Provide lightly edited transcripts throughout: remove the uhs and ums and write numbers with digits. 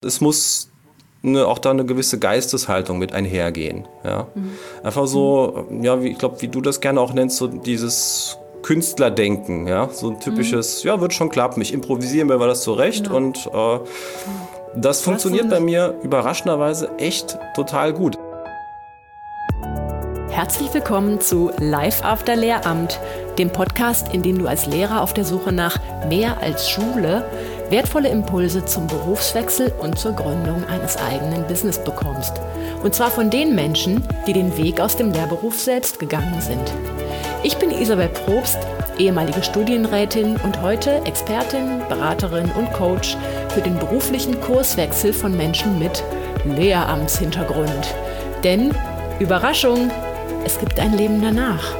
Es muss auch da eine gewisse Geisteshaltung mit einhergehen. Ja? Einfach so, ja, ich glaube, wie du das gerne auch nennst, so dieses Künstlerdenken. Ja? So ein typisches, ja, wird schon klappen, ich improvisiere mir das zurecht. Genau. Und das funktioniert bei mir überraschenderweise echt total gut. Herzlich willkommen zu Life After Lehramt, dem Podcast, in dem du als Lehrer auf der Suche nach mehr als Schule wertvolle Impulse zum Berufswechsel und zur Gründung eines eigenen Business bekommst. Und zwar von den Menschen, die den Weg aus dem Lehrberuf selbst gegangen sind. Ich bin Isabel Probst, ehemalige Studienrätin und heute Expertin, Beraterin und Coach für den beruflichen Kurswechsel von Menschen mit Lehramtshintergrund. Denn, Überraschung, es gibt ein Leben danach.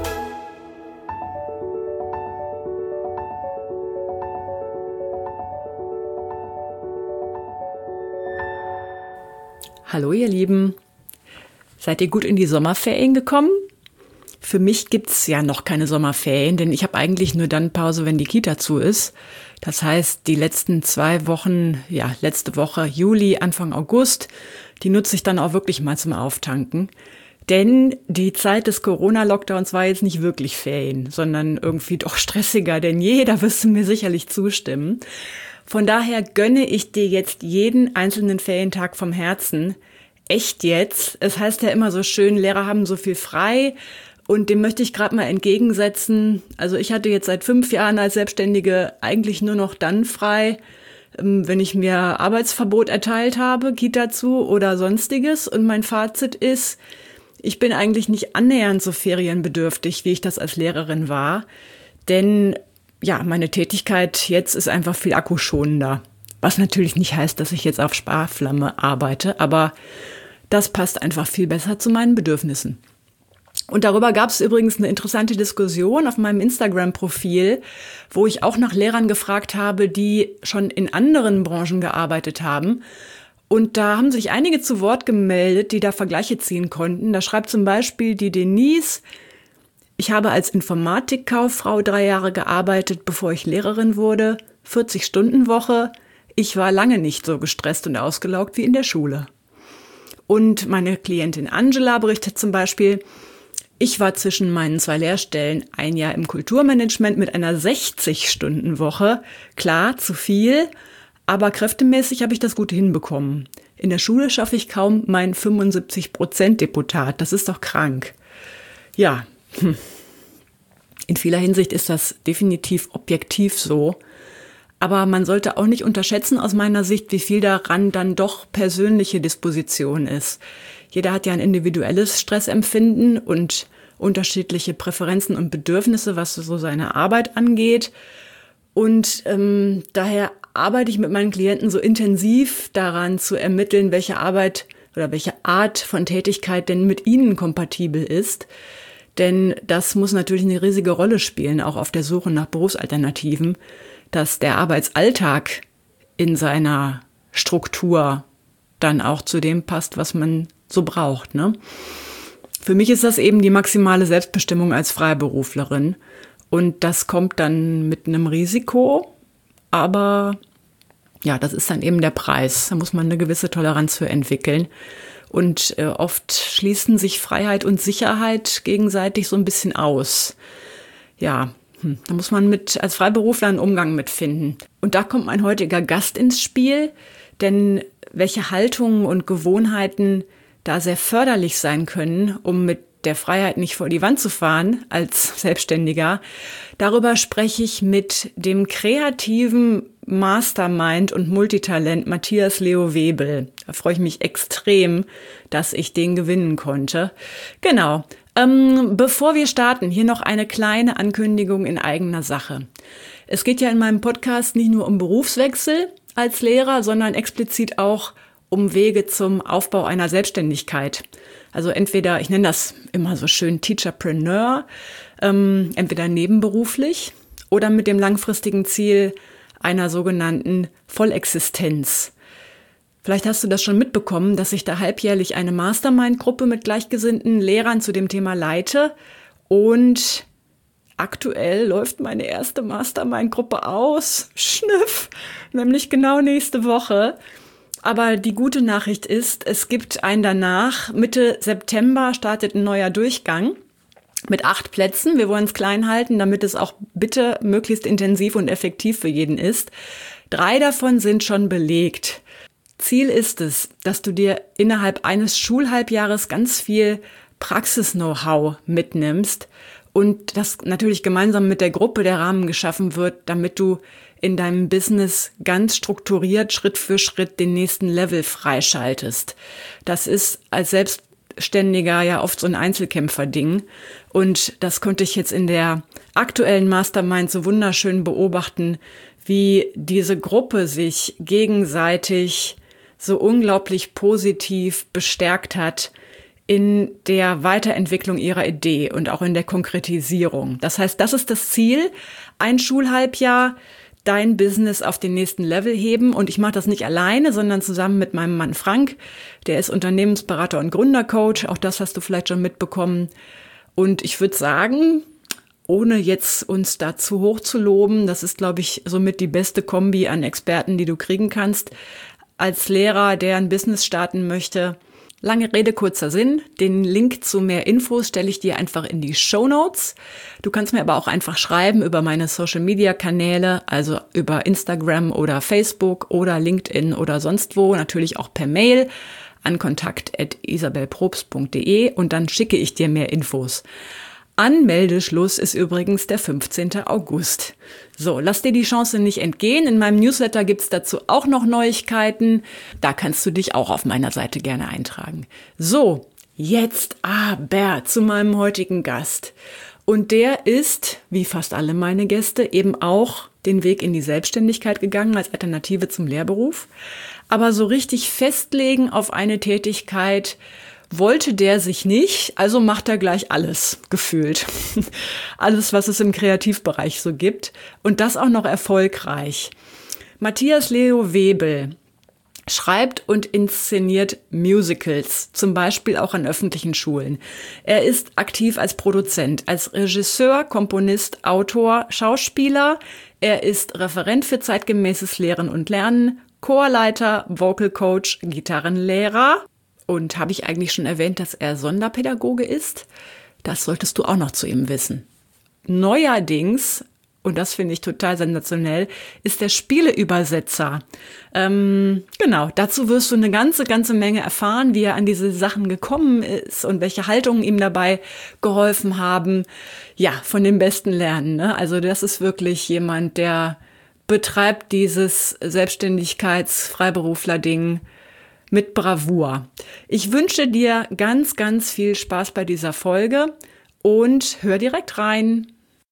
Hallo ihr Lieben, seid ihr gut in die Sommerferien gekommen? Für mich gibt's ja noch keine Sommerferien, denn ich habe eigentlich nur dann Pause, wenn die Kita zu ist. Das heißt, die letzten 2 Wochen, letzte Woche Juli, Anfang August, die nutze ich dann auch wirklich mal zum Auftanken. Denn die Zeit des Corona-Lockdowns war jetzt nicht wirklich Ferien, sondern irgendwie doch stressiger denn je, da wirst du mir sicherlich zustimmen. Von daher gönne ich dir jetzt jeden einzelnen Ferientag vom Herzen. Echt jetzt. Es heißt ja immer so schön, Lehrer haben so viel frei und dem möchte ich gerade mal entgegensetzen. Also ich hatte jetzt seit 5 Jahren als Selbstständige eigentlich nur noch dann frei, wenn ich mir Arbeitsverbot erteilt habe, Kita zu oder sonstiges. Und mein Fazit ist, ich bin eigentlich nicht annähernd so ferienbedürftig, wie ich das als Lehrerin war. Denn meine Tätigkeit jetzt ist einfach viel akkuschonender. Was natürlich nicht heißt, dass ich jetzt auf Sparflamme arbeite, aber das passt einfach viel besser zu meinen Bedürfnissen. Und darüber gab es übrigens eine interessante Diskussion auf meinem Instagram-Profil, wo ich auch nach Lehrern gefragt habe, die schon in anderen Branchen gearbeitet haben. Und da haben sich einige zu Wort gemeldet, die da Vergleiche ziehen konnten. Da schreibt zum Beispiel die Denise: Ich habe als Informatikkauffrau 3 Jahre gearbeitet, bevor ich Lehrerin wurde. 40-Stunden-Woche. Ich war lange nicht so gestresst und ausgelaugt wie in der Schule. Und meine Klientin Angela berichtet zum Beispiel: Ich war zwischen meinen 2 Lehrstellen 1 Jahr im Kulturmanagement mit einer 60-Stunden-Woche. Klar, zu viel, aber kräftemäßig habe ich das gut hinbekommen. In der Schule schaffe ich kaum mein 75%-Deputat. Das ist doch krank. Ja, in vieler Hinsicht ist das definitiv objektiv so. Aber man sollte auch nicht unterschätzen aus meiner Sicht, wie viel daran dann doch persönliche Disposition ist. Jeder hat ja ein individuelles Stressempfinden und unterschiedliche Präferenzen und Bedürfnisse, was so seine Arbeit angeht. Und daher arbeite ich mit meinen Klienten so intensiv daran zu ermitteln, welche Arbeit oder welche Art von Tätigkeit denn mit ihnen kompatibel ist. Denn das muss natürlich eine riesige Rolle spielen, auch auf der Suche nach Berufsalternativen, dass der Arbeitsalltag in seiner Struktur dann auch zu dem passt, was man so braucht, ne? Für mich ist das eben die maximale Selbstbestimmung als Freiberuflerin. Und das kommt dann mit einem Risiko, aber das ist dann eben der Preis. Da muss man eine gewisse Toleranz für entwickeln. Und oft schließen sich Freiheit und Sicherheit gegenseitig so ein bisschen aus. Da muss man als Freiberufler einen Umgang mitfinden. Und da kommt mein heutiger Gast ins Spiel, denn welche Haltungen und Gewohnheiten da sehr förderlich sein können, um mit der Freiheit nicht vor die Wand zu fahren als Selbstständiger, darüber spreche ich mit dem kreativen Mastermind und Multitalent Matthias Leo Webel. Da freue ich mich extrem, dass ich den gewinnen konnte. Genau. Bevor wir starten, hier noch eine kleine Ankündigung in eigener Sache. Es geht ja in meinem Podcast nicht nur um Berufswechsel als Lehrer, sondern explizit auch um Wege zum Aufbau einer Selbstständigkeit. Also entweder, ich nenne das immer so schön Teacherpreneur, entweder nebenberuflich oder mit dem langfristigen Ziel einer sogenannten Vollexistenz. Vielleicht hast du das schon mitbekommen, dass ich da halbjährlich eine Mastermind-Gruppe mit gleichgesinnten Lehrern zu dem Thema leite. Und aktuell läuft meine erste Mastermind-Gruppe aus, Schnüff, nämlich genau nächste Woche. Aber die gute Nachricht ist, es gibt einen danach. Mitte September startet ein neuer Durchgang mit 8 Plätzen. Wir wollen es klein halten, damit es auch bitte möglichst intensiv und effektiv für jeden ist. 3 davon sind schon belegt. Ziel ist es, dass du dir innerhalb eines Schulhalbjahres ganz viel Praxis-Know-how mitnimmst und das natürlich gemeinsam mit der Gruppe der Rahmen geschaffen wird, damit du in deinem Business ganz strukturiert Schritt für Schritt den nächsten Level freischaltest. Das ist als Selbstständiger ja oft so ein Einzelkämpfer-Ding. Und das konnte ich jetzt in der aktuellen Mastermind so wunderschön beobachten, wie diese Gruppe sich gegenseitig so unglaublich positiv bestärkt hat in der Weiterentwicklung ihrer Idee und auch in der Konkretisierung. Das heißt, das ist das Ziel, ein Schulhalbjahr, dein Business auf den nächsten Level heben. Und ich mache das nicht alleine, sondern zusammen mit meinem Mann Frank. Der ist Unternehmensberater und Gründercoach. Auch das hast du vielleicht schon mitbekommen. Und ich würde sagen, ohne jetzt uns da zu hoch zu loben, das ist, glaube ich, somit die beste Kombi an Experten, die du kriegen kannst. Als Lehrer, der ein Business starten möchte. Lange Rede, kurzer Sinn. Den Link zu mehr Infos stelle ich dir einfach in die Shownotes. Du kannst mir aber auch einfach schreiben über meine Social-Media-Kanäle, also über Instagram oder Facebook oder LinkedIn oder sonst wo, natürlich auch per Mail an kontakt@isabelprobst.de und dann schicke ich dir mehr Infos. Anmeldeschluss ist übrigens der 15. August. So, lass dir die Chance nicht entgehen. In meinem Newsletter gibt's dazu auch noch Neuigkeiten. Da kannst du dich auch auf meiner Seite gerne eintragen. So, jetzt aber zu meinem heutigen Gast. Und der ist, wie fast alle meine Gäste, eben auch den Weg in die Selbstständigkeit gegangen als Alternative zum Lehrberuf. Aber so richtig festlegen auf eine Tätigkeit wollte der sich nicht, also macht er gleich alles, gefühlt. Alles, was es im Kreativbereich so gibt. Und das auch noch erfolgreich. Matthias Leo Webel schreibt und inszeniert Musicals, zum Beispiel auch an öffentlichen Schulen. Er ist aktiv als Produzent, als Regisseur, Komponist, Autor, Schauspieler. Er ist Referent für zeitgemäßes Lehren und Lernen, Chorleiter, Vocal Coach, Gitarrenlehrer. Und habe ich eigentlich schon erwähnt, dass er Sonderpädagoge ist? Das solltest du auch noch zu ihm wissen. Neuerdings, und das finde ich total sensationell, ist der Spieleübersetzer. Genau, dazu wirst du eine ganze Menge erfahren, wie er an diese Sachen gekommen ist und welche Haltungen ihm dabei geholfen haben. Ja, von dem Besten lernen, ne? Also das ist wirklich jemand, der betreibt dieses Selbstständigkeits-Freiberufler-Ding mit Bravour. Ich wünsche dir ganz viel Spaß bei dieser Folge und hör direkt rein.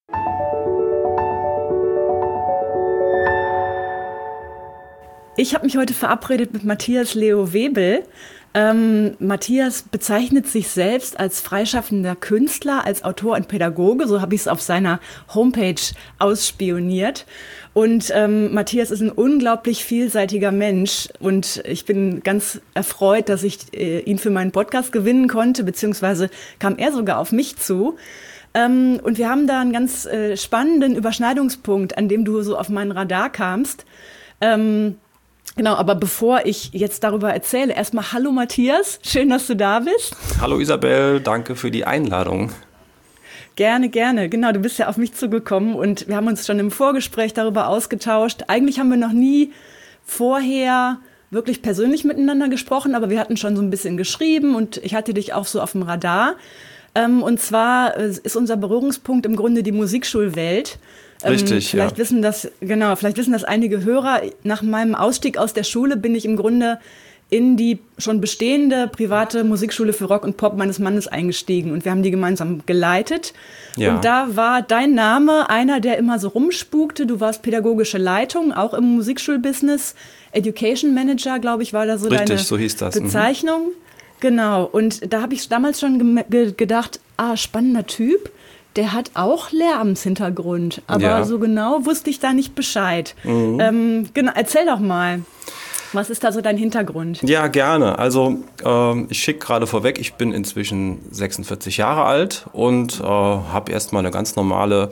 Ich habe mich heute verabredet mit Matthias Leo Webel. Matthias bezeichnet sich selbst als freischaffender Künstler, als Autor und Pädagoge. So habe ich es auf seiner Homepage ausspioniert. Und Matthias ist ein unglaublich vielseitiger Mensch. Und ich bin ganz erfreut, dass ich ihn für meinen Podcast gewinnen konnte, beziehungsweise kam er sogar auf mich zu. Und wir haben da einen ganz spannenden Überschneidungspunkt, an dem du so auf meinen Radar kamst. Genau, aber bevor ich jetzt darüber erzähle, erstmal hallo Matthias, schön, dass du da bist. Hallo Isabel, danke für die Einladung. Gerne. Genau, du bist ja auf mich zugekommen und wir haben uns schon im Vorgespräch darüber ausgetauscht. Eigentlich haben wir noch nie vorher wirklich persönlich miteinander gesprochen, aber wir hatten schon so ein bisschen geschrieben und ich hatte dich auch so auf dem Radar. Und zwar ist unser Berührungspunkt im Grunde die Musikschulwelt. Richtig, vielleicht wissen das einige Hörer. Nach meinem Ausstieg aus der Schule bin ich im Grunde in die schon bestehende private Musikschule für Rock und Pop meines Mannes eingestiegen und wir haben die gemeinsam geleitet. Ja. Und da war dein Name einer, der immer so rumspukte. Du warst pädagogische Leitung, auch im Musikschulbusiness. Education Manager, glaube ich, war da so deine so hieß das. Bezeichnung. Genau, und da habe ich damals schon gedacht, spannender Typ. Der hat auch Lehramtshintergrund, aber so genau wusste ich da nicht Bescheid. Genau, erzähl doch mal, was ist da so dein Hintergrund? Ja, gerne. Also ich schicke gerade vorweg, ich bin inzwischen 46 Jahre alt und habe erstmal eine ganz normale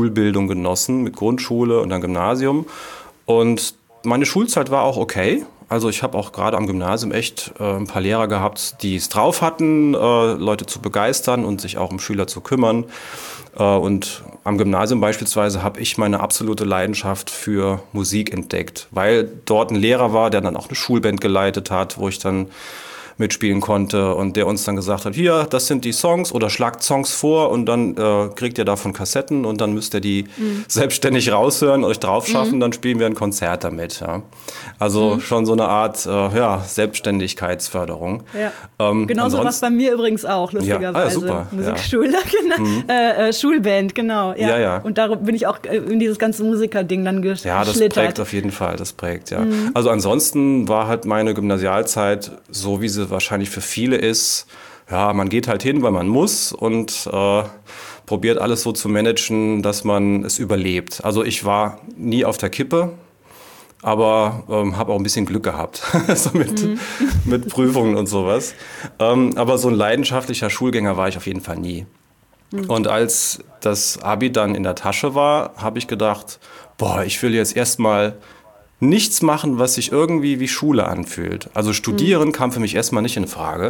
Schulbildung genossen mit Grundschule und dann Gymnasium. Und meine Schulzeit war auch okay. Also ich habe auch gerade am Gymnasium echt ein paar Lehrer gehabt, die es drauf hatten, Leute zu begeistern und sich auch um Schüler zu kümmern. Und am Gymnasium beispielsweise habe ich meine absolute Leidenschaft für Musik entdeckt, weil dort ein Lehrer war, der dann auch eine Schulband geleitet hat, wo ich dann mitspielen konnte und der uns dann gesagt hat, hier, das sind die Songs oder schlagt Songs vor und dann kriegt ihr davon Kassetten und dann müsst ihr die selbstständig raushören, euch drauf schaffen, dann spielen wir ein Konzert damit. Ja. Also schon so eine Art Selbstständigkeitsförderung. Ja. Genauso was bei mir übrigens auch, lustigerweise. Super. Musikschule, genau. Schulband, genau. Ja. Und darum bin ich auch in dieses ganze Musikerding dann geschlittert. Ja, das prägt auf jeden Fall, ja. Also ansonsten war halt meine Gymnasialzeit so, wie sie wahrscheinlich für viele ist, ja, man geht halt hin, weil man muss und probiert alles so zu managen, dass man es überlebt. Also ich war nie auf der Kippe, aber habe auch ein bisschen Glück gehabt so mit Prüfungen und sowas. Aber so ein leidenschaftlicher Schulgänger war ich auf jeden Fall nie. Und als das Abi dann in der Tasche war, habe ich gedacht, ich will jetzt erstmal nichts machen, was sich irgendwie wie Schule anfühlt. Also studieren kam für mich erstmal nicht in Frage.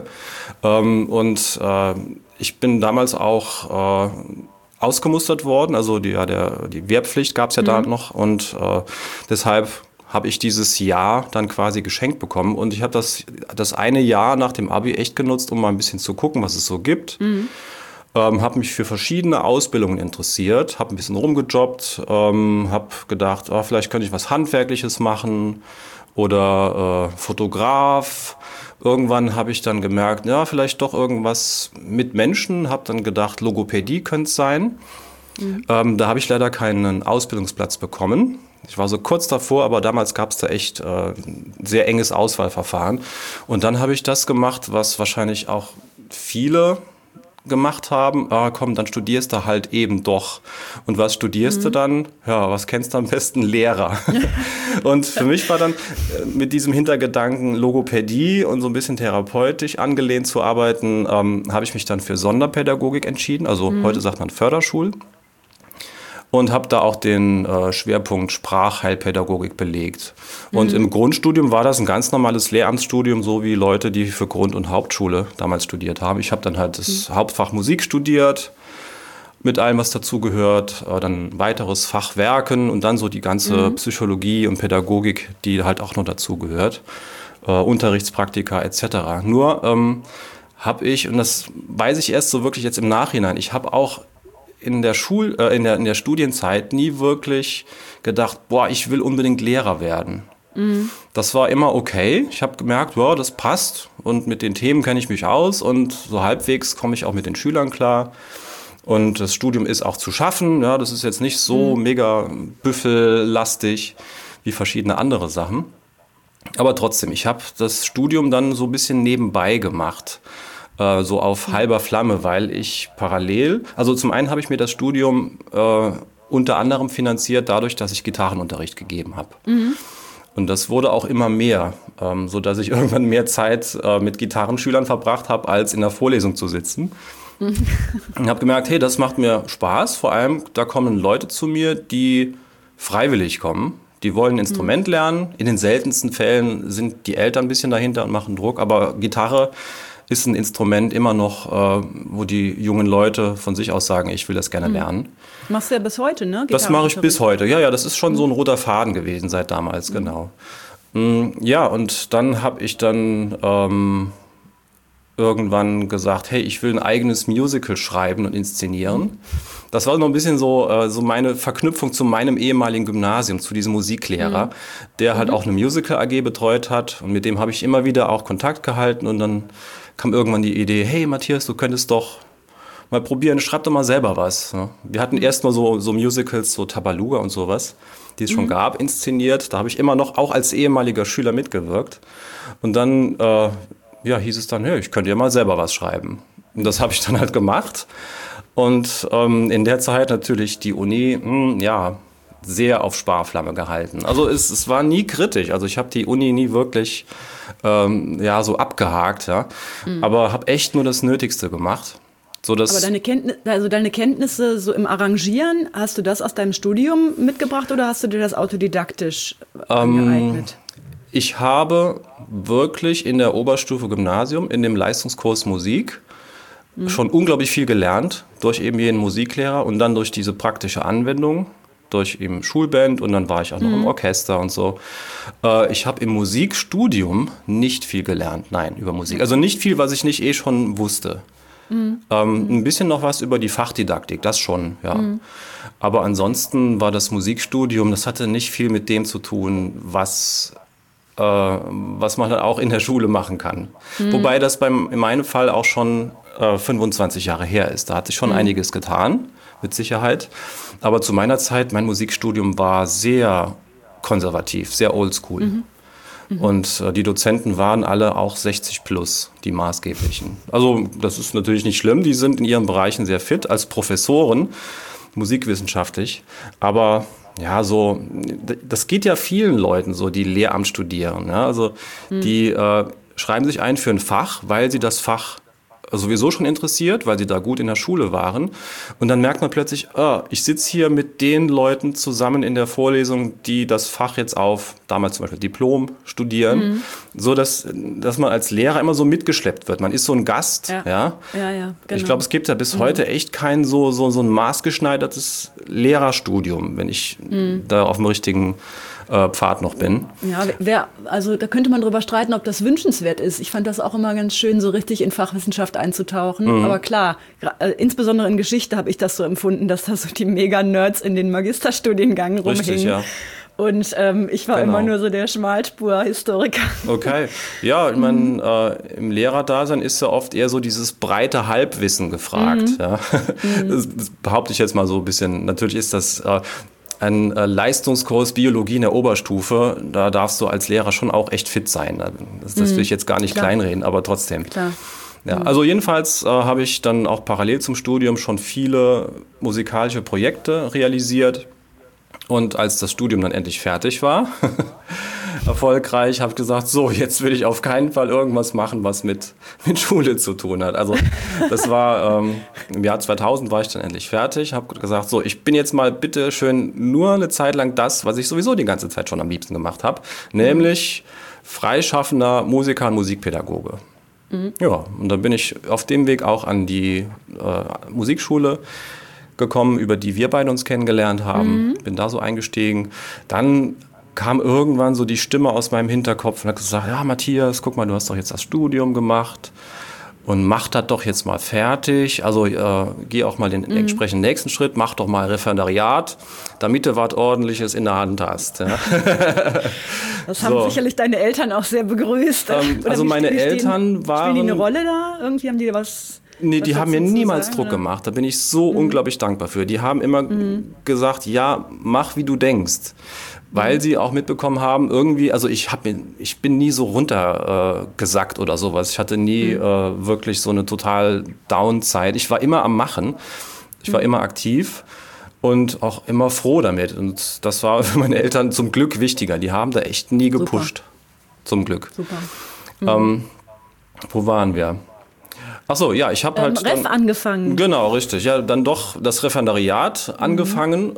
Ich bin damals auch ausgemustert worden. Also die Wehrpflicht gab es ja da noch. Und deshalb habe ich dieses Jahr dann quasi geschenkt bekommen. Und ich habe das eine Jahr nach dem Abi echt genutzt, um mal ein bisschen zu gucken, was es so gibt. Habe mich für verschiedene Ausbildungen interessiert, habe ein bisschen rumgejobbt, habe gedacht, vielleicht könnte ich was Handwerkliches machen oder Fotograf. Irgendwann habe ich dann gemerkt, vielleicht doch irgendwas mit Menschen, habe dann gedacht, Logopädie könnte es sein. Da habe ich leider keinen Ausbildungsplatz bekommen. Ich war so kurz davor, aber damals gab es da echt ein sehr enges Auswahlverfahren. Und dann habe ich das gemacht, was wahrscheinlich auch viele gemacht haben, komm, dann studierst du halt eben doch. Und was studierst du dann? Ja, was kennst du am besten? Lehrer. Und für mich war dann mit diesem Hintergedanken Logopädie und so ein bisschen therapeutisch angelehnt zu arbeiten, habe ich mich dann für Sonderpädagogik entschieden, also heute sagt man Förderschul. Und habe da auch den Schwerpunkt Sprachheilpädagogik belegt. Und im Grundstudium war das ein ganz normales Lehramtsstudium, so wie Leute, die für Grund- und Hauptschule damals studiert haben. Ich habe dann halt das Hauptfach Musik studiert, mit allem, was dazugehört, dann ein weiteres Fach Werken und dann so die ganze Psychologie und Pädagogik, die halt auch noch dazugehört, Unterrichtspraktika etc. Nur habe ich, und das weiß ich erst so wirklich jetzt im Nachhinein, ich habe auch in der Studienzeit nie wirklich gedacht, ich will unbedingt Lehrer werden. Das war immer okay. Ich habe gemerkt, das passt und mit den Themen kenne ich mich aus und so halbwegs komme ich auch mit den Schülern klar. Und das Studium ist auch zu schaffen. Ja, das ist jetzt nicht so mega büffellastig wie verschiedene andere Sachen. Aber trotzdem, ich habe das Studium dann so ein bisschen nebenbei gemacht. So auf halber Flamme, weil ich parallel, also zum einen habe ich mir das Studium unter anderem finanziert dadurch, dass ich Gitarrenunterricht gegeben habe. Und das wurde auch immer mehr, sodass ich irgendwann mehr Zeit mit Gitarrenschülern verbracht habe, als in der Vorlesung zu sitzen. Und habe gemerkt, hey, das macht mir Spaß, vor allem da kommen Leute zu mir, die freiwillig kommen. Die wollen ein Instrument lernen, in den seltensten Fällen sind die Eltern ein bisschen dahinter und machen Druck, aber Gitarre ist ein Instrument immer noch, wo die jungen Leute von sich aus sagen, ich will das gerne lernen. Machst du ja bis heute, ne? Das mache ich bis heute. Ja, das ist schon so ein roter Faden gewesen seit damals, genau. Ja, und dann habe ich dann irgendwann gesagt, hey, ich will ein eigenes Musical schreiben und inszenieren. Das war noch ein bisschen so meine Verknüpfung zu meinem ehemaligen Gymnasium, zu diesem Musiklehrer, der halt auch eine Musical-AG betreut hat. Und mit dem habe ich immer wieder auch Kontakt gehalten. Und dann kam irgendwann die Idee, hey Matthias, du könntest doch mal probieren, schreib doch mal selber was. Wir hatten erst mal so Musicals, so Tabaluga und sowas, die es schon gab, inszeniert. Da habe ich immer noch auch als ehemaliger Schüler mitgewirkt. Und dann hieß es dann, hey, ich könnte ja mal selber was schreiben. Und das habe ich dann halt gemacht. Und in der Zeit natürlich die Uni, sehr auf Sparflamme gehalten. Also es war nie kritisch. Also ich habe die Uni nie wirklich so abgehakt, aber habe echt nur das Nötigste gemacht. Aber deine Kenntnisse so im Arrangieren, hast du das aus deinem Studium mitgebracht oder hast du dir das autodidaktisch angeeignet? Ich habe wirklich in der Oberstufe Gymnasium, in dem Leistungskurs Musik, schon unglaublich viel gelernt, durch eben jeden Musiklehrer und dann durch diese praktische Anwendung, durch eben Schulband und dann war ich auch noch im Orchester und so. Ich habe im Musikstudium nicht viel gelernt, nein, über Musik. Also nicht viel, was ich nicht schon wusste. Ein bisschen noch was über die Fachdidaktik, das schon, ja. Aber ansonsten war das Musikstudium, das hatte nicht viel mit dem zu tun, was man dann auch in der Schule machen kann. Wobei das in meinem Fall auch schon 25 Jahre her ist. Da hat sich schon einiges getan, mit Sicherheit. Aber zu meiner Zeit, mein Musikstudium war sehr konservativ, sehr oldschool. Und die Dozenten waren alle auch 60 plus, die maßgeblichen. Also das ist natürlich nicht schlimm, die sind in ihren Bereichen sehr fit als Professoren, musikwissenschaftlich. Aber ja, so, das geht ja vielen Leuten so, die Lehramt studieren. Ja? Also die schreiben sich ein für ein Fach, weil sie das Fach sowieso schon interessiert, weil sie da gut in der Schule waren. Und dann merkt man plötzlich, ich sitze hier mit den Leuten zusammen in der Vorlesung, die das Fach jetzt auf, damals zum Beispiel Diplom, studieren. So, dass man als Lehrer immer so mitgeschleppt wird. Man ist so ein Gast. Ja, genau. Ich glaube, es gibt ja bis heute echt kein so ein maßgeschneidertes Lehrerstudium, wenn ich da auf dem richtigen Pfad noch bin. Ja, also da könnte man drüber streiten, ob das wünschenswert ist. Ich fand das auch immer ganz schön, so richtig in Fachwissenschaft einzutauchen. Aber klar, insbesondere in Geschichte habe ich das so empfunden, dass da so die Mega-Nerds in den Magisterstudiengang rumhingen. Richtig, ja. Und ich war immer nur so der Schmalspur-Historiker. Okay. Ja, ich meine, im Lehrerdasein ist ja oft eher so dieses breite Halbwissen gefragt. Ja. Das behaupte ich jetzt mal so ein bisschen. Natürlich ist das ein Leistungskurs Biologie in der Oberstufe. Da darfst du als Lehrer schon auch echt fit sein. Das will ich jetzt gar nicht kleinreden, aber trotzdem. Klar. Ja, also jedenfalls habe ich dann auch parallel zum Studium schon viele musikalische Projekte realisiert. Und als das Studium dann endlich fertig war, erfolgreich, habe ich gesagt, so, jetzt will ich auf keinen Fall irgendwas machen, was mit Schule zu tun hat. Also das war im Jahr 2000 war ich dann endlich fertig, habe gesagt, so, ich bin jetzt mal bitte schön nur eine Zeit lang das, was ich sowieso die ganze Zeit schon am liebsten gemacht habe, nämlich freischaffender Musiker und Musikpädagoge. Ja, und dann bin ich auf dem Weg auch an die Musikschule gekommen, über die wir beide uns kennengelernt haben. Bin da so eingestiegen. Dann kam irgendwann so die Stimme aus meinem Hinterkopf und hat gesagt, ja Matthias, guck mal, du hast doch jetzt das Studium gemacht und mach das doch jetzt mal fertig. Also geh auch mal den entsprechenden nächsten Schritt, mach doch mal Referendariat, damit du was Ordentliches in der Hand hast. Ja. Das haben sicherlich deine Eltern auch sehr begrüßt. Also meine Eltern waren... Spielen die eine Rolle da? Irgendwie haben die was... Nee, die haben mir niemals Druck gemacht. Da bin ich so unglaublich dankbar für. Die haben immer gesagt, ja, mach wie du denkst. Weil sie auch mitbekommen haben, irgendwie, also ich bin nie so runtergesackt oder sowas. Ich hatte nie wirklich so eine total Down-Zeit. Ich war immer am Machen. Ich war immer aktiv und auch immer froh damit. Und das war für meine Eltern zum Glück wichtiger. Die haben da echt nie gepusht. Super. Zum Glück. Super. Wo waren wir? Ach so, ja, ich habe halt Ref angefangen. Genau, richtig. Ja, dann doch das Referendariat angefangen.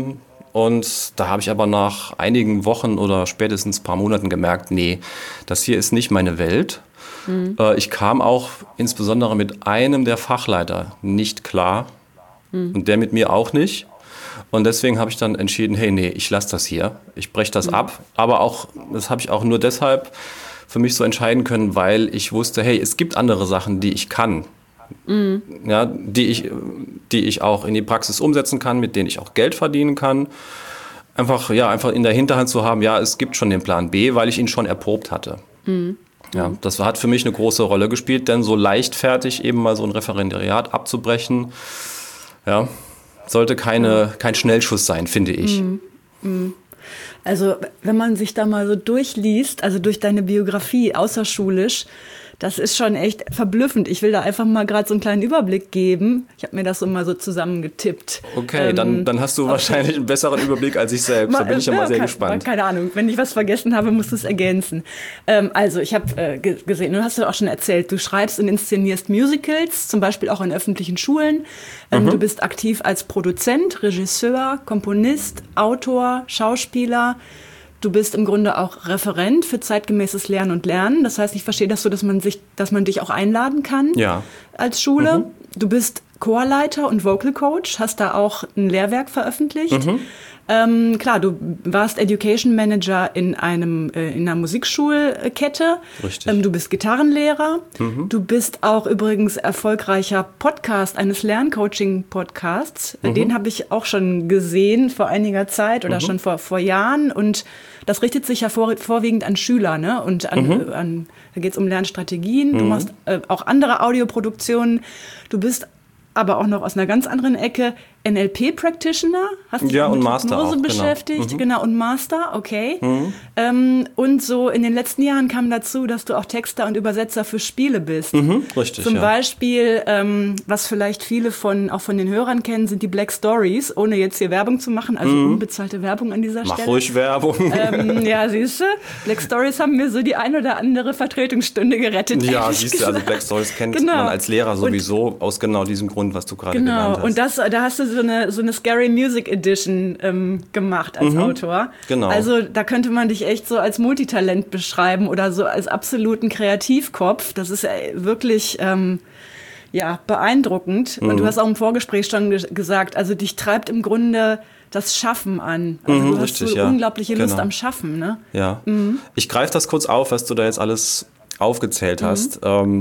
Und da habe ich aber nach einigen Wochen oder spätestens ein paar Monaten gemerkt, nee, das hier ist nicht meine Welt. Ich kam auch insbesondere mit einem der Fachleiter nicht klar und der mit mir auch nicht. Und deswegen habe ich dann entschieden, hey, nee, ich lasse das hier. Ich breche das ab. Aber auch, das habe ich auch nur deshalb für mich so entscheiden können, weil ich wusste, hey, es gibt andere Sachen, die ich kann. Ja, die ich auch in die Praxis umsetzen kann, mit denen ich auch Geld verdienen kann. Einfach in der Hinterhand zu haben, ja, es gibt schon den Plan B, weil ich ihn schon erprobt hatte. Ja, das hat für mich eine große Rolle gespielt, denn so leichtfertig eben mal so ein Referendariat abzubrechen, ja, sollte kein Schnellschuss sein, finde ich. Also wenn man sich da mal so durchliest, also durch deine Biografie außerschulisch, das ist schon echt verblüffend. Ich will da einfach mal gerade so einen kleinen Überblick geben. Ich habe mir das so mal so zusammengetippt. Okay, dann hast du wahrscheinlich einen besseren Überblick als ich selbst. Da bin ich ja mal sehr gespannt. Keine Ahnung, wenn ich was vergessen habe, musst du es ergänzen. Also ich habe gesehen, du hast ja auch schon erzählt, du schreibst und inszenierst Musicals, zum Beispiel auch in öffentlichen Schulen. Du bist aktiv als Produzent, Regisseur, Komponist, Autor, Schauspieler. du bist im Grunde auch Referent für zeitgemäßes Lernen und Lernen. Das heißt, ich verstehe das so, dass man dich auch einladen kann als Schule. Du bist Chorleiter und Vocal Coach, hast da auch ein Lehrwerk veröffentlicht. Klar, du warst Education Manager in einer Musikschulkette. Richtig. Du bist Gitarrenlehrer. Du bist auch übrigens erfolgreicher Podcast eines Lerncoaching-Podcasts. Den habe ich auch schon gesehen vor einiger Zeit oder schon vor Jahren. Und das richtet sich ja vorwiegend an Schüler, ne? Und da geht es um Lernstrategien. Du machst auch andere Audioproduktionen. Du bist aber auch noch aus einer ganz anderen Ecke NLP-Practitioner, hast dich und mit Master Hypnose auch, beschäftigt, genau, und Master, okay. Und so in den letzten Jahren kam dazu, dass du auch Texter und Übersetzer für Spiele bist. Richtig, Zum Beispiel, was vielleicht viele auch von den Hörern kennen, sind die Black Stories, ohne jetzt hier Werbung zu machen, also unbezahlte Werbung an dieser Stelle. Mach ruhig Werbung. Ja, siehst du, Black Stories haben mir so die ein oder andere Vertretungsstunde gerettet. Ja, siehst du, also Black Stories kennt man als Lehrer sowieso aus genau diesem Grund, was du gerade genannt hast. Und da hast du so eine Scary Music Edition gemacht als Autor. Genau. Also da könnte man dich echt so als Multitalent beschreiben oder so als absoluten Kreativkopf. Das ist wirklich beeindruckend. Und du hast auch im Vorgespräch schon gesagt, also dich treibt im Grunde das Schaffen an. Also du hast so unglaubliche Lust am Schaffen. Ne? Ja. Ich greife das kurz auf, was du da jetzt alles aufgezählt hast.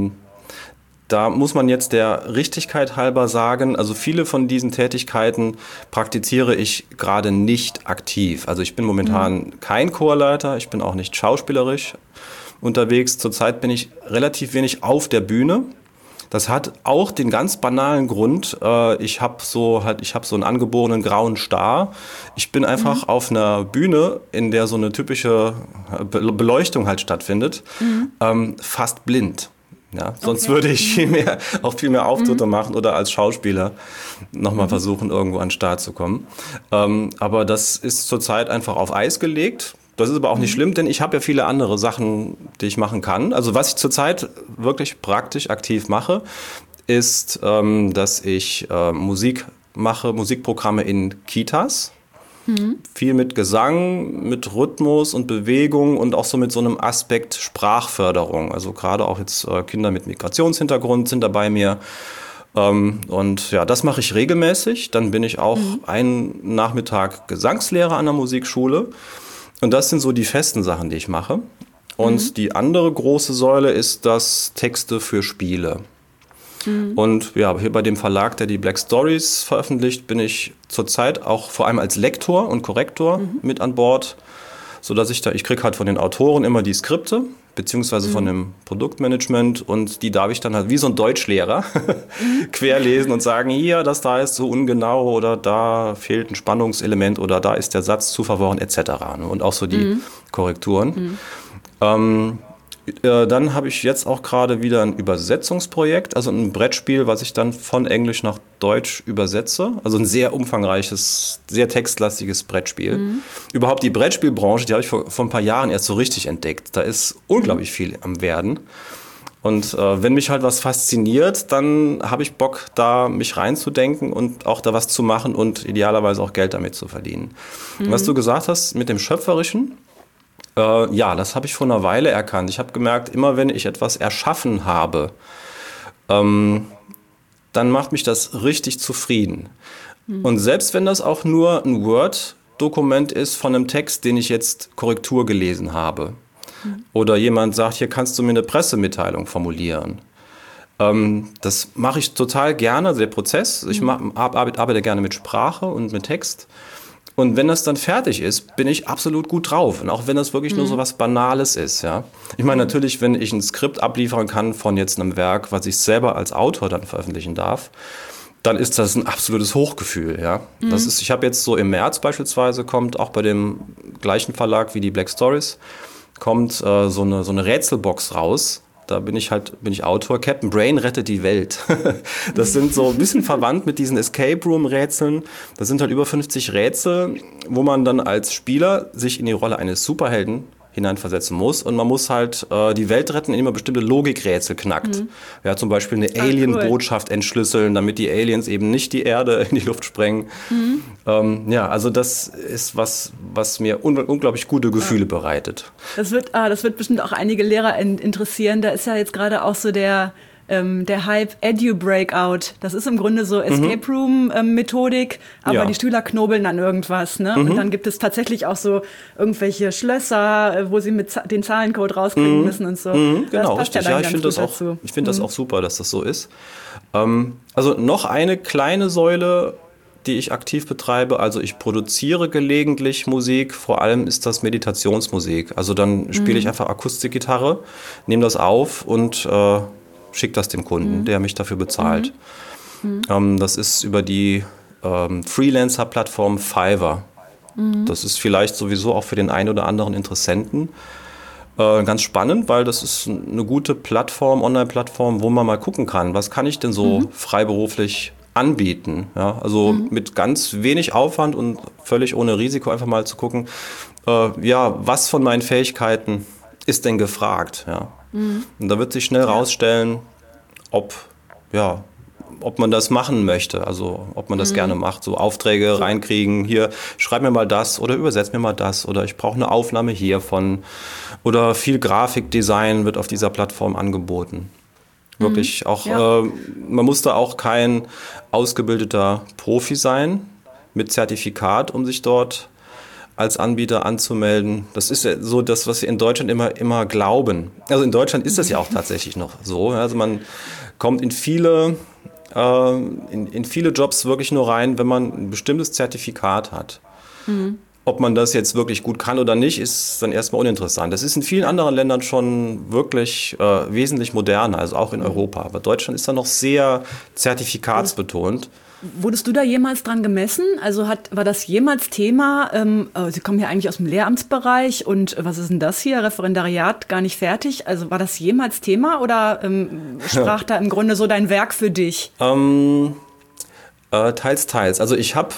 Da muss man jetzt der Richtigkeit halber sagen, also viele von diesen Tätigkeiten praktiziere ich gerade nicht aktiv. Also ich bin momentan kein Chorleiter, ich bin auch nicht schauspielerisch unterwegs. Zurzeit bin ich relativ wenig auf der Bühne. Das hat auch den ganz banalen Grund, ich habe so einen angeborenen grauen Star. Ich bin einfach auf einer Bühne, in der so eine typische Beleuchtung halt stattfindet, fast blind. Ja, sonst würde ich viel mehr Auftritte machen oder als Schauspieler nochmal versuchen, irgendwo an den Start zu kommen. Aber das ist zurzeit einfach auf Eis gelegt. Das ist aber auch nicht schlimm, denn ich habe ja viele andere Sachen, die ich machen kann. Also was ich zurzeit wirklich praktisch aktiv mache, ist, dass ich Musik mache, Musikprogramme in Kitas. Viel mit Gesang, mit Rhythmus und Bewegung und auch so mit so einem Aspekt Sprachförderung. Also gerade auch jetzt Kinder mit Migrationshintergrund sind da bei mir. Und ja, das mache ich regelmäßig. Dann bin ich auch einen Nachmittag Gesangslehrer an der Musikschule. Und das sind so die festen Sachen, die ich mache. Und die andere große Säule ist das Texte für Spiele. Und ja, hier bei dem Verlag, der die Black Stories veröffentlicht, bin ich zurzeit auch vor allem als Lektor und Korrektor mit an Bord, sodass ich kriege halt von den Autoren immer die Skripte, beziehungsweise von dem Produktmanagement, und die darf ich dann halt wie so ein Deutschlehrer querlesen und sagen, hier, das da ist so ungenau oder da fehlt ein Spannungselement oder da ist der Satz zu verworren etc. Und auch so die Korrekturen. Dann habe ich jetzt auch gerade wieder ein Übersetzungsprojekt, also ein Brettspiel, was ich dann von Englisch nach Deutsch übersetze. Also ein sehr umfangreiches, sehr textlastiges Brettspiel. Überhaupt die Brettspielbranche, die habe ich vor ein paar Jahren erst so richtig entdeckt. Da ist unglaublich viel am Werden. Und wenn mich halt was fasziniert, dann habe ich Bock, da mich reinzudenken und auch da was zu machen und idealerweise auch Geld damit zu verdienen. Was du gesagt hast mit dem Schöpferischen, ja, das habe ich vor einer Weile erkannt. Ich habe gemerkt, immer wenn ich etwas erschaffen habe, dann macht mich das richtig zufrieden. Und selbst wenn das auch nur ein Word-Dokument ist von einem Text, den ich jetzt Korrektur gelesen habe, oder jemand sagt, hier kannst du mir eine Pressemitteilung formulieren. Das mache ich total gerne, der Prozess. Ich arbeite gerne mit Sprache und mit Text. Und wenn das dann fertig ist, bin ich absolut gut drauf. Und auch wenn das wirklich nur so was Banales ist. Ja. Ich meine, natürlich, wenn ich ein Skript abliefern kann von jetzt einem Werk, was ich selber als Autor dann veröffentlichen darf, dann ist das ein absolutes Hochgefühl. Ja. Ich habe jetzt so im März beispielsweise, kommt auch bei dem gleichen Verlag wie die Black Stories, kommt so eine Rätselbox raus. Da bin ich Autor. Captain Brain rettet die Welt. Das sind so ein bisschen verwandt mit diesen Escape Room Rätseln. Das sind halt über 50 Rätsel, wo man dann als Spieler sich in die Rolle eines Superhelden hineinversetzen muss und man muss halt die Welt retten, indem man bestimmte Logikrätsel knackt. Ja, zum Beispiel eine Alien-Botschaft entschlüsseln, damit die Aliens eben nicht die Erde in die Luft sprengen. Also das ist was mir unglaublich gute Gefühle bereitet. Das wird bestimmt auch einige Lehrer interessieren. Da ist ja jetzt gerade auch so der Hype Edu-Breakout. Das ist im Grunde so Escape Room-Methodik, aber die Schüler knobeln an irgendwas. Ne? Und dann gibt es tatsächlich auch so irgendwelche Schlösser, wo sie mit den Zahlencode rauskriegen müssen und so. Genau, richtig. Ja, ich finde das auch super, dass das so ist. Also noch eine kleine Säule, die ich aktiv betreibe. Also ich produziere gelegentlich Musik, vor allem ist das Meditationsmusik. Also dann spiele ich einfach Akustikgitarre, nehme das auf und schicke das dem Kunden, der mich dafür bezahlt. Das ist über die Freelancer-Plattform Fiverr. Das ist vielleicht sowieso auch für den einen oder anderen Interessenten ganz spannend, weil das ist eine gute Plattform, Online-Plattform, wo man mal gucken kann, was kann ich denn so freiberuflich anbieten. Ja? Also mit ganz wenig Aufwand und völlig ohne Risiko einfach mal zu gucken, was von meinen Fähigkeiten ist denn gefragt. Ja? Und da wird sich schnell rausstellen, ob man das machen möchte, also ob man das gerne macht, so Aufträge reinkriegen, hier, schreib mir mal das oder übersetz mir mal das oder ich brauche eine Aufnahme hiervon oder viel Grafikdesign wird auf dieser Plattform angeboten. Wirklich auch, man muss da auch kein ausgebildeter Profi sein mit Zertifikat, um sich dort als Anbieter anzumelden. Das ist ja so das, was wir in Deutschland immer glauben. Also in Deutschland ist das ja auch tatsächlich noch so. Also man kommt in viele Jobs wirklich nur rein, wenn man ein bestimmtes Zertifikat hat. Ob man das jetzt wirklich gut kann oder nicht, ist dann erstmal uninteressant. Das ist in vielen anderen Ländern schon wirklich wesentlich moderner, also auch in Europa. Aber Deutschland ist da noch sehr zertifikatsbetont. Wurdest du da jemals dran gemessen? Also war das jemals Thema? Sie kommen ja eigentlich aus dem Lehramtsbereich und was ist denn das hier? Referendariat gar nicht fertig. Also war das jemals Thema oder sprach da im Grunde so dein Werk für dich? Teils. Also ich habe,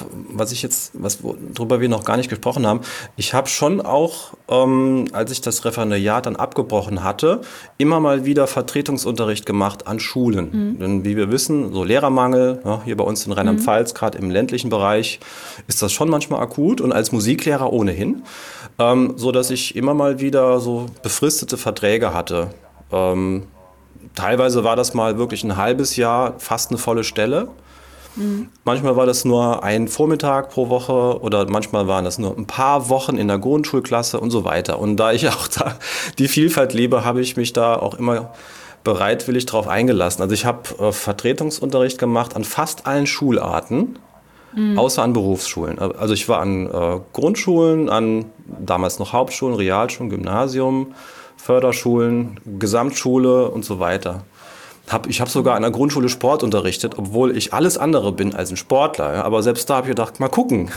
worüber wir noch gar nicht gesprochen haben, ich habe schon auch, als ich das Referendariat dann abgebrochen hatte, immer mal wieder Vertretungsunterricht gemacht an Schulen. Denn wie wir wissen, so Lehrermangel, hier bei uns in Rheinland-Pfalz, gerade im ländlichen Bereich, ist das schon manchmal akut und als Musiklehrer ohnehin, so dass ich immer mal wieder so befristete Verträge hatte. Teilweise war das mal wirklich ein halbes Jahr, fast eine volle Stelle. Manchmal war das nur ein Vormittag pro Woche oder manchmal waren das nur ein paar Wochen in der Grundschulklasse und so weiter. Und da ich auch da die Vielfalt liebe, habe ich mich da auch immer bereitwillig drauf eingelassen. Also ich habe Vertretungsunterricht gemacht an fast allen Schularten, außer an Berufsschulen. Also ich war an Grundschulen, an damals noch Hauptschulen, Realschulen, Gymnasium, Förderschulen, Gesamtschule und so weiter. Ich habe sogar an der Grundschule Sport unterrichtet, obwohl ich alles andere bin als ein Sportler. Ja. Aber selbst da habe ich gedacht, mal gucken,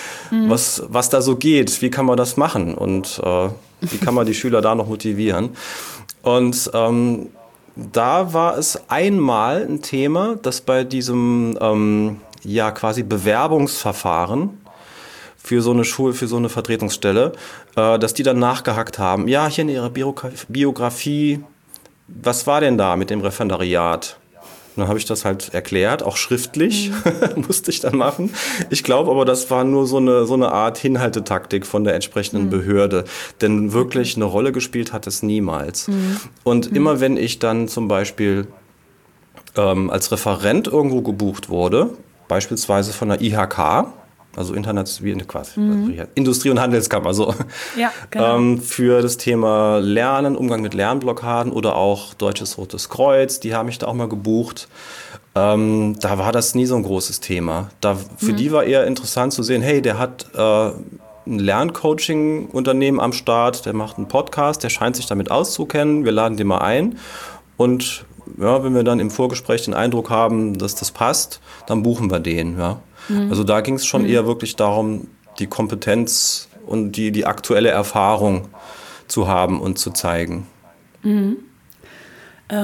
was da so geht, wie kann man das machen und wie kann man die Schüler da noch motivieren. Und da war es einmal ein Thema, dass bei diesem quasi Bewerbungsverfahren für so eine Schule, für so eine Vertretungsstelle, dass die dann nachgehakt haben, ja, hier in ihrer Biografie, was war denn da mit dem Referendariat? Und dann habe ich das halt erklärt, auch schriftlich, musste ich dann machen. Ich glaube aber, das war nur so eine Art Hinhaltetaktik von der entsprechenden Behörde. Denn wirklich eine Rolle gespielt hat es niemals. Und immer wenn ich dann zum Beispiel als Referent irgendwo gebucht wurde, beispielsweise von der IHK, also Industrie- und Handelskammer, so. Ja, genau. Für das Thema Lernen, Umgang mit Lernblockaden oder auch Deutsches Rotes Kreuz, die haben mich da auch mal gebucht. Da war das nie so ein großes Thema. Für die war eher interessant zu sehen, hey, der hat ein Lerncoaching-Unternehmen am Start, der macht einen Podcast, der scheint sich damit auszukennen, wir laden den mal ein und ja, wenn wir dann im Vorgespräch den Eindruck haben, dass das passt, dann buchen wir den, ja. Also da ging es schon eher wirklich darum, die Kompetenz und die aktuelle Erfahrung zu haben und zu zeigen.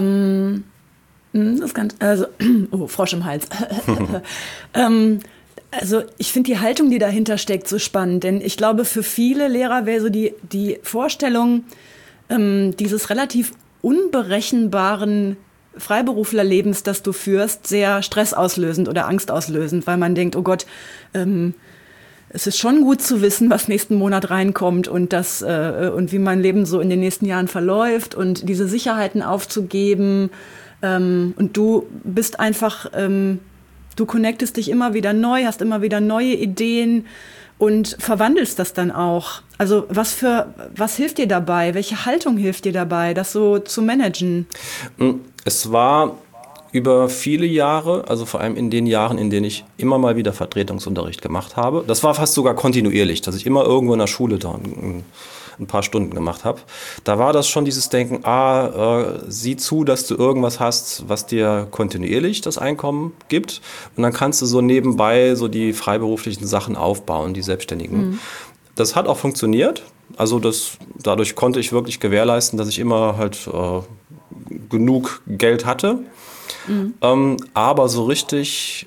Das Ganze, Frosch im Hals. Also ich finde die Haltung, die dahinter steckt, so spannend. Denn ich glaube, für viele Lehrer wäre so die Vorstellung dieses relativ unberechenbaren Freiberuflerlebens, das du führst, sehr stressauslösend oder angstauslösend, weil man denkt, oh Gott, es ist schon gut zu wissen, was nächsten Monat reinkommt und und wie mein Leben so in den nächsten Jahren verläuft und diese Sicherheiten aufzugeben. Und du bist einfach, du connectest dich immer wieder neu, hast immer wieder neue Ideen und verwandelst das dann auch. Also was hilft dir dabei? Welche Haltung hilft dir dabei, das so zu managen? Es war über viele Jahre, also vor allem in den Jahren, in denen ich immer mal wieder Vertretungsunterricht gemacht habe. Das war fast sogar kontinuierlich, dass ich immer irgendwo in der Schule da ein paar Stunden gemacht habe. Da war das schon dieses Denken, sieh zu, dass du irgendwas hast, was dir kontinuierlich das Einkommen gibt. Und dann kannst du so nebenbei so die freiberuflichen Sachen aufbauen, die Selbstständigen. Das hat auch funktioniert. Also dadurch konnte ich wirklich gewährleisten, dass ich immer halt genug Geld hatte. Aber so richtig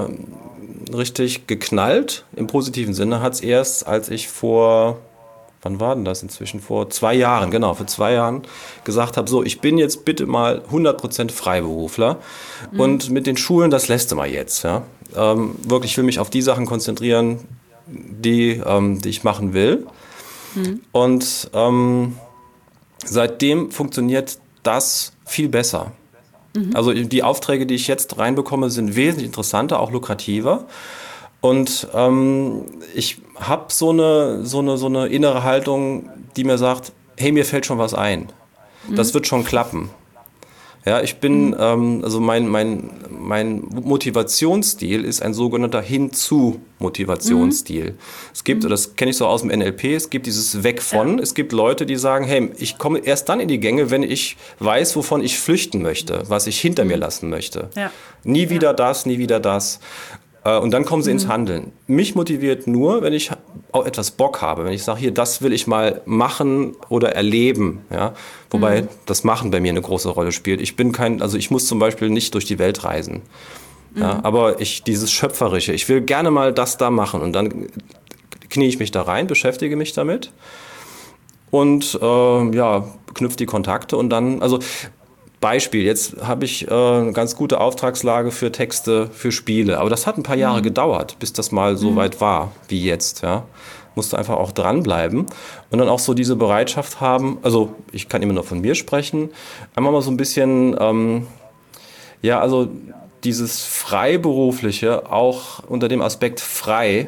geknallt, im positiven Sinne, hat es erst, als ich wann war denn das inzwischen? Vor 2 Jahren, genau, vor 2 Jahren gesagt habe, so, ich bin jetzt bitte mal 100% Freiberufler und mit den Schulen, das lässt du mal jetzt. Ja? Wirklich, ich will mich auf die Sachen konzentrieren, die ich machen will. Und seitdem funktioniert das viel besser. Also die Aufträge, die ich jetzt reinbekomme, sind wesentlich interessanter, auch lukrativer. Und ich habe so eine innere Haltung, die mir sagt, hey, mir fällt schon was ein. Das wird schon klappen. Ja, ich bin, also mein Motivationsstil ist ein sogenannter Hinzu-Motivationsstil. Es gibt, das kenne ich so aus dem NLP, es gibt dieses Weg von. Es gibt Leute, die sagen, hey, ich komme erst dann in die Gänge, wenn ich weiß, wovon ich flüchten möchte, was ich hinter mir lassen möchte. Ja. Nie wieder das, nie wieder das. Und dann kommen sie ins Handeln. Mich motiviert nur, wenn ich auch etwas Bock habe. Wenn ich sage, hier, das will ich mal machen oder erleben. Ja? Wobei das Machen bei mir eine große Rolle spielt. Ich muss zum Beispiel nicht durch die Welt reisen. Ja? Aber dieses Schöpferische, ich will gerne mal das da machen. Und dann knie ich mich da rein, beschäftige mich damit und knüpfe die Kontakte und dann, also Beispiel, jetzt habe ich eine ganz gute Auftragslage für Texte, für Spiele. Aber das hat ein paar Jahre gedauert, bis das mal so weit war wie jetzt. Ja. Musste einfach auch dranbleiben und dann auch so diese Bereitschaft haben, also ich kann immer nur von mir sprechen, einmal mal so ein bisschen, also dieses Freiberufliche auch unter dem Aspekt frei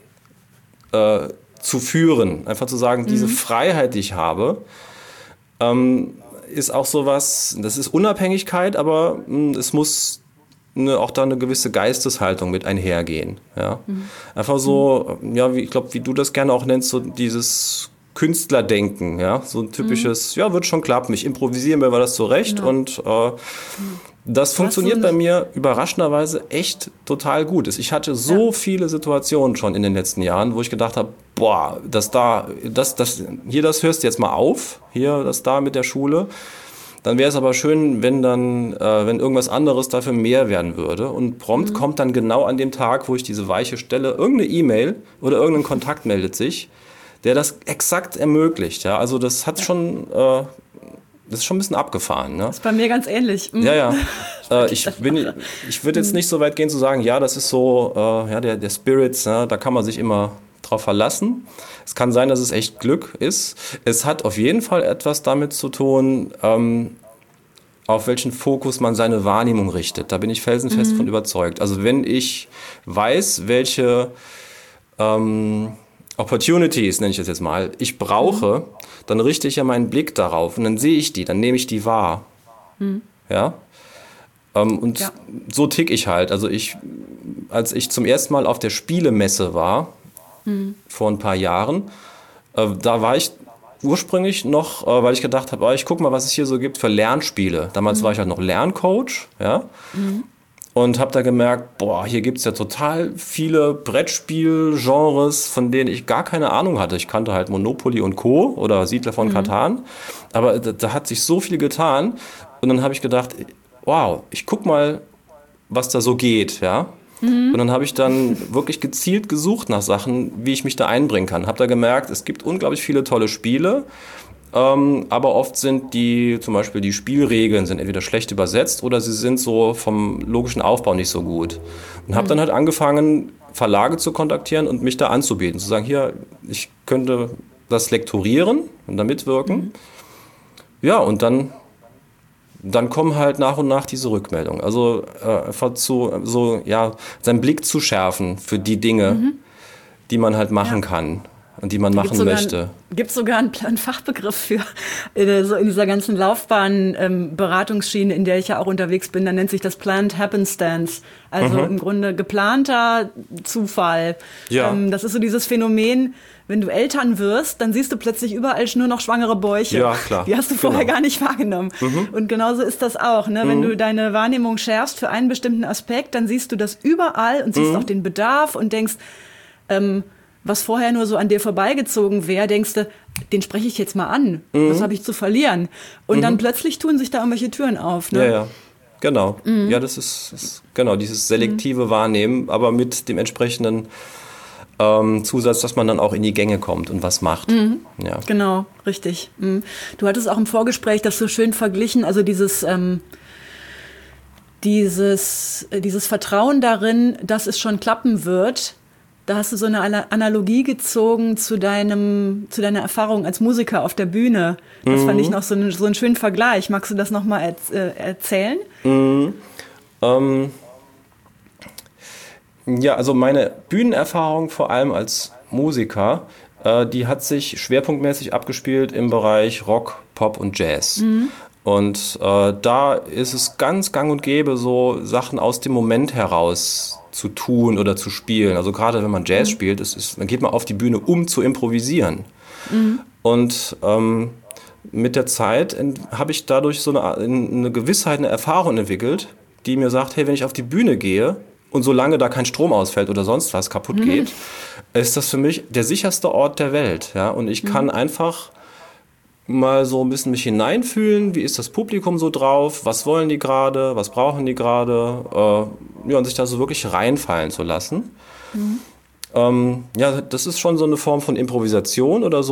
zu führen. Einfach zu sagen, diese Freiheit, die ich habe, ist auch sowas, das ist Unabhängigkeit, aber es muss auch da eine gewisse Geisteshaltung mit einhergehen. Ja? Einfach so, ich glaube, wie du das gerne auch nennst, so dieses Künstlerdenken, ja, so ein typisches, wird schon klappen, ich improvisiere mir das zurecht und das funktioniert bei mir überraschenderweise echt total gut. Ich hatte so viele Situationen schon in den letzten Jahren, wo ich gedacht habe, boah, das hörst du jetzt mal auf, das da mit der Schule. Dann wäre es aber schön, wenn irgendwas anderes dafür mehr werden würde. Und prompt kommt dann genau an dem Tag, wo ich diese Weiche stelle, irgendeine E-Mail oder irgendein Kontakt meldet sich, der das exakt ermöglicht. Ja? Also das hat schon, das ist schon ein bisschen abgefahren. Ne? Das ist bei mir ganz ähnlich. Ja. Ich würde jetzt nicht so weit gehen zu sagen, das ist so, der Spirits, da kann man sich immer drauf verlassen. Es kann sein, dass es echt Glück ist. Es hat auf jeden Fall etwas damit zu tun, auf welchen Fokus man seine Wahrnehmung richtet. Da bin ich felsenfest von überzeugt. Also wenn ich weiß, welche Opportunities, nenne ich das jetzt mal, ich brauche, dann richte ich ja meinen Blick darauf und dann sehe ich die, dann nehme ich die wahr. Ja? So tick ich halt. Also als ich zum ersten Mal auf der Spielemesse war, vor ein paar Jahren, da war ich ursprünglich noch, weil ich gedacht habe, ich gucke mal, was es hier so gibt für Lernspiele. Damals war ich halt noch Lerncoach, ja, und habe da gemerkt, hier gibt es ja total viele Brettspielgenres, von denen ich gar keine Ahnung hatte. Ich kannte halt Monopoly und Co. oder Siedler von Catan, aber da hat sich so viel getan und dann habe ich gedacht, wow, ich guck mal, was da so geht, ja. Und dann habe ich dann wirklich gezielt gesucht nach Sachen, wie ich mich da einbringen kann. Habe da gemerkt, es gibt unglaublich viele tolle Spiele, aber oft sind zum Beispiel die Spielregeln sind entweder schlecht übersetzt oder sie sind so vom logischen Aufbau nicht so gut. Und habe dann halt angefangen, Verlage zu kontaktieren und mich da anzubieten. Zu sagen, hier, ich könnte das lektorieren und da mitwirken. Ja, und dann kommen halt nach und nach diese Rückmeldungen. Also einfach seinen Blick zu schärfen für die Dinge, die man halt machen kann und die man machen möchte. Gibt es sogar einen Fachbegriff für so in dieser ganzen Laufbahn-Beratungsschiene, in der ich ja auch unterwegs bin, da nennt sich das Planned Happenstance. Also im Grunde geplanter Zufall. Ja. Das ist so dieses Phänomen, wenn du Eltern wirst, dann siehst du plötzlich überall nur noch schwangere Bäuche. Ja, klar. Die hast du vorher gar nicht wahrgenommen. Und genauso ist das auch. Ne? Wenn du deine Wahrnehmung schärfst für einen bestimmten Aspekt, dann siehst du das überall und siehst auch den Bedarf und denkst, was vorher nur so an dir vorbeigezogen wäre, denkst du, den spreche ich jetzt mal an. Was habe ich zu verlieren? Und dann plötzlich tun sich da irgendwelche Türen auf. Ne? Ja. Genau. Ja, das ist genau dieses selektive Wahrnehmen, aber mit dem entsprechenden Zusatz, dass man dann auch in die Gänge kommt und was macht. Ja. Genau, richtig. Du hattest auch im Vorgespräch das so schön verglichen, also dieses Vertrauen darin, dass es schon klappen wird. Da hast du so eine Analogie gezogen zu deiner Erfahrung als Musiker auf der Bühne. Das fand ich noch so einen schönen Vergleich. Magst du das nochmal erzählen? Ja, also meine Bühnenerfahrung vor allem als Musiker, die hat sich schwerpunktmäßig abgespielt im Bereich Rock, Pop und Jazz. Und da ist es ganz gang und gäbe, so Sachen aus dem Moment heraus zu tun oder zu spielen. Also gerade wenn man Jazz spielt, dann geht man auf die Bühne, um zu improvisieren. Und mit der Zeit habe ich dadurch so eine Gewissheit, eine Erfahrung entwickelt, die mir sagt, hey, wenn ich auf die Bühne gehe, und solange da kein Strom ausfällt oder sonst was kaputt geht, ist das für mich der sicherste Ort der Welt. Ja? Und ich kann einfach mal so ein bisschen mich hineinfühlen, wie ist das Publikum so drauf, was wollen die gerade, was brauchen die gerade, und sich da so wirklich reinfallen zu lassen. Das ist schon so eine Form von Improvisation oder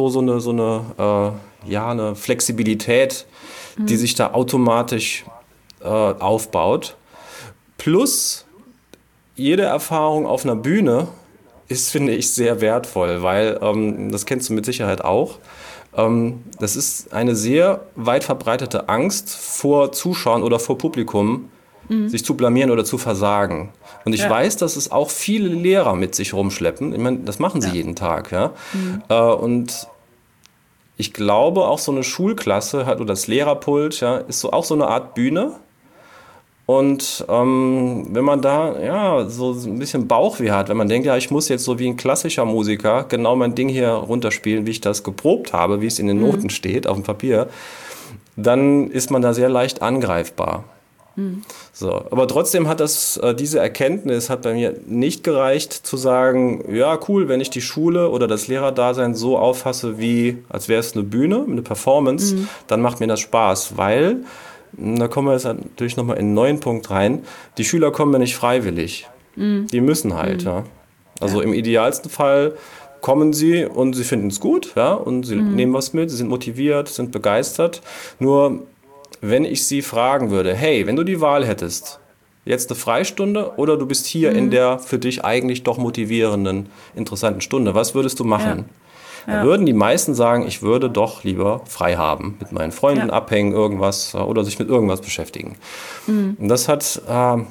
eine Flexibilität, die sich da automatisch aufbaut. Plus jede Erfahrung auf einer Bühne ist, finde ich, sehr wertvoll, weil, das kennst du mit Sicherheit auch, das ist eine sehr weit verbreitete Angst vor Zuschauern oder vor Publikum, sich zu blamieren oder zu versagen. Und ich weiß, dass es auch viele Lehrer mit sich rumschleppen. Ich meine, das machen sie jeden Tag. Ja? Und ich glaube, auch so eine Schulklasse oder das Lehrerpult ist auch so eine Art Bühne. Und wenn man da so ein bisschen Bauchweh hat, wenn man denkt, ich muss jetzt so wie ein klassischer Musiker genau mein Ding hier runterspielen, wie ich das geprobt habe, wie es in den Noten steht auf dem Papier, dann ist man da sehr leicht angreifbar. So, aber trotzdem hat diese Erkenntnis hat bei mir nicht gereicht zu sagen, ja cool, wenn ich die Schule oder das Lehrerdasein so auffasse, als wäre es eine Bühne, eine Performance, dann macht mir das Spaß, weil da kommen wir jetzt natürlich nochmal in einen neuen Punkt rein. Die Schüler kommen ja nicht freiwillig. Die müssen halt. Ja. Also im idealsten Fall kommen sie und sie finden es gut. Ja, und sie nehmen was mit, sie sind motiviert, sind begeistert. Nur wenn ich sie fragen würde, hey, wenn du die Wahl hättest, jetzt eine Freistunde oder du bist hier in der für dich eigentlich doch motivierenden, interessanten Stunde, was würdest du machen? Da würden die meisten sagen, ich würde doch lieber frei haben, mit meinen Freunden abhängen, irgendwas oder sich mit irgendwas beschäftigen. Und das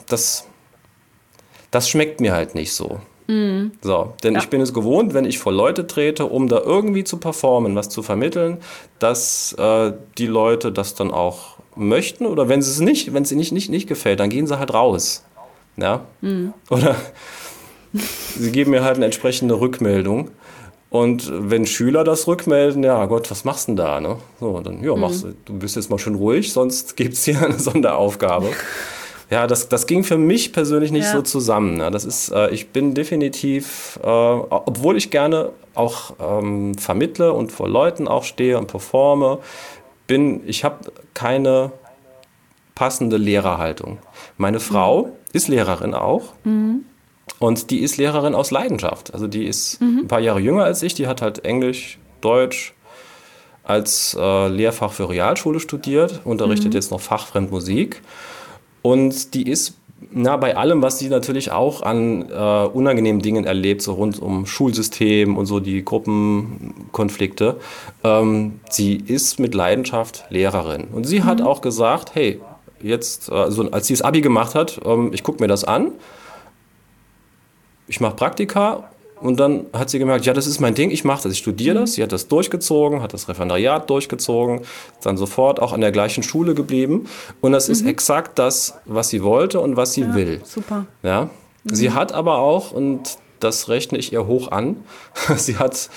schmeckt mir halt nicht so. So, denn ich bin es gewohnt, wenn ich vor Leute trete, um da irgendwie zu performen, was zu vermitteln, dass die Leute das dann auch möchten oder wenn es nicht gefällt, dann gehen sie halt raus. Ja? Oder sie geben mir halt eine entsprechende Rückmeldung. Und wenn Schüler das rückmelden, ja Gott, was machst du denn da? Ne? So, dann, du bist jetzt mal schön ruhig, sonst gibt es hier eine Sonderaufgabe. Ja, das ging für mich persönlich nicht so zusammen. Ne? Das ist, ich bin definitiv, obwohl ich gerne auch vermittle und vor Leuten auch stehe und performe, ich habe keine passende Lehrerhaltung. Meine Frau ist Lehrerin auch. Und die ist Lehrerin aus Leidenschaft. Also die ist ein paar Jahre jünger als ich. Die hat halt Englisch, Deutsch als Lehrfach für Realschule studiert, unterrichtet jetzt noch fachfremd Musik. Und die ist bei allem, was sie natürlich auch an unangenehmen Dingen erlebt, so rund um Schulsystem und so die Gruppenkonflikte, sie ist mit Leidenschaft Lehrerin. Und sie hat auch gesagt, hey, jetzt, also als sie das Abi gemacht hat, ich gucke mir das an, ich mache Praktika. Und dann hat sie gemerkt, ja, das ist mein Ding, ich mache das, ich studiere das. Sie hat das durchgezogen, hat das Referendariat durchgezogen, ist dann sofort auch an der gleichen Schule geblieben. Und das ist exakt das, was sie wollte und was sie will. Super. Ja? Sie hat aber auch, und das rechne ich ihr hoch an, sie hat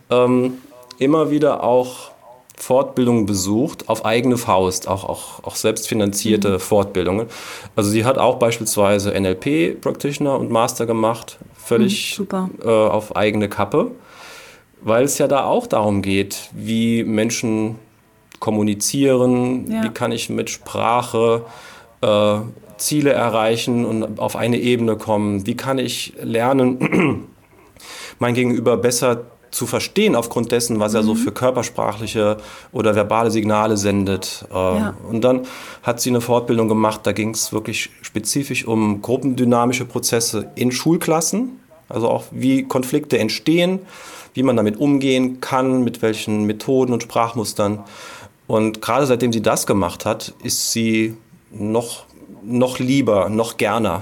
immer wieder auch Fortbildungen besucht, auf eigene Faust, auch selbstfinanzierte Fortbildungen. Also sie hat auch beispielsweise NLP Practitioner und Master gemacht, völlig auf eigene Kappe, weil es ja da auch darum geht, wie Menschen kommunizieren, wie kann ich mit Sprache Ziele erreichen und auf eine Ebene kommen, wie kann ich lernen, mein Gegenüber besser zu verstehen aufgrund dessen, was er so für körpersprachliche oder verbale Signale sendet. Und dann hat sie eine Fortbildung gemacht, da ging es wirklich spezifisch um gruppendynamische Prozesse in Schulklassen, also auch wie Konflikte entstehen, wie man damit umgehen kann, mit welchen Methoden und Sprachmustern. Und gerade seitdem sie das gemacht hat, ist sie noch lieber, noch gerner.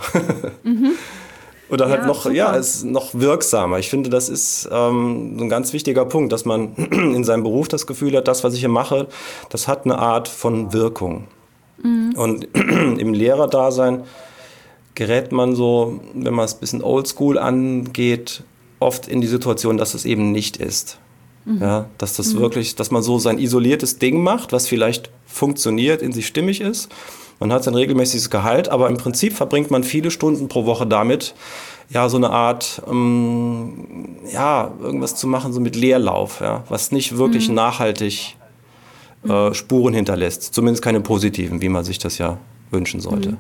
Oder halt ist noch wirksamer. Ich finde, das ist ein ganz wichtiger Punkt, dass man in seinem Beruf das Gefühl hat, das, was ich hier mache, das hat eine Art von Wirkung. Und im Lehrerdasein gerät man so, wenn man es ein bisschen oldschool angeht, oft in die Situation, dass es eben nicht ist. Ja, dass das wirklich, dass man so sein isoliertes Ding macht, was vielleicht funktioniert, in sich stimmig ist. Man hat sein regelmäßiges Gehalt, aber im Prinzip verbringt man viele Stunden pro Woche damit, so eine Art, irgendwas zu machen, so mit Leerlauf, was nicht wirklich nachhaltig Spuren hinterlässt. Zumindest keine positiven, wie man sich das ja wünschen sollte.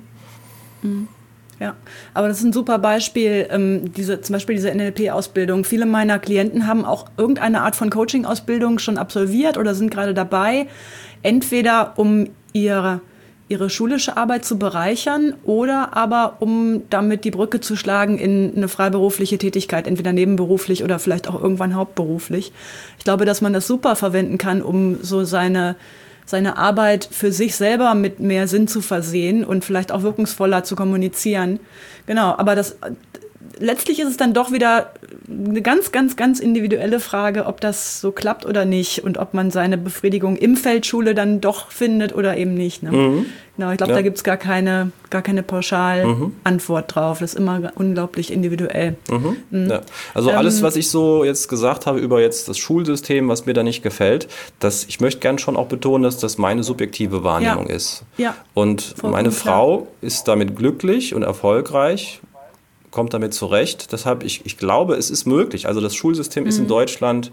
Ja, aber das ist ein super Beispiel, zum Beispiel diese NLP-Ausbildung. Viele meiner Klienten haben auch irgendeine Art von Coaching-Ausbildung schon absolviert oder sind gerade dabei, entweder um ihre schulische Arbeit zu bereichern oder aber um damit die Brücke zu schlagen in eine freiberufliche Tätigkeit, entweder nebenberuflich oder vielleicht auch irgendwann hauptberuflich. Ich glaube, dass man das super verwenden kann, um so seine Arbeit für sich selber mit mehr Sinn zu versehen und vielleicht auch wirkungsvoller zu kommunizieren. Genau, aber letztlich ist es dann doch wieder eine ganz, ganz, ganz individuelle Frage, ob das so klappt oder nicht und ob man seine Befriedigung im Feld Schule dann doch findet oder eben nicht. Ne? Genau, ich glaube, da gibt es gar keine Pauschal-Antwort drauf. Das ist immer unglaublich individuell. Ja. Also alles, was ich so jetzt gesagt habe über jetzt das Schulsystem, was mir da nicht gefällt, ich möchte gern schon auch betonen, dass das meine subjektive Wahrnehmung ist. Ja. Und meine Frau ist damit glücklich und erfolgreich, kommt damit zurecht. Deshalb, ich glaube, es ist möglich. Also das Schulsystem ist in Deutschland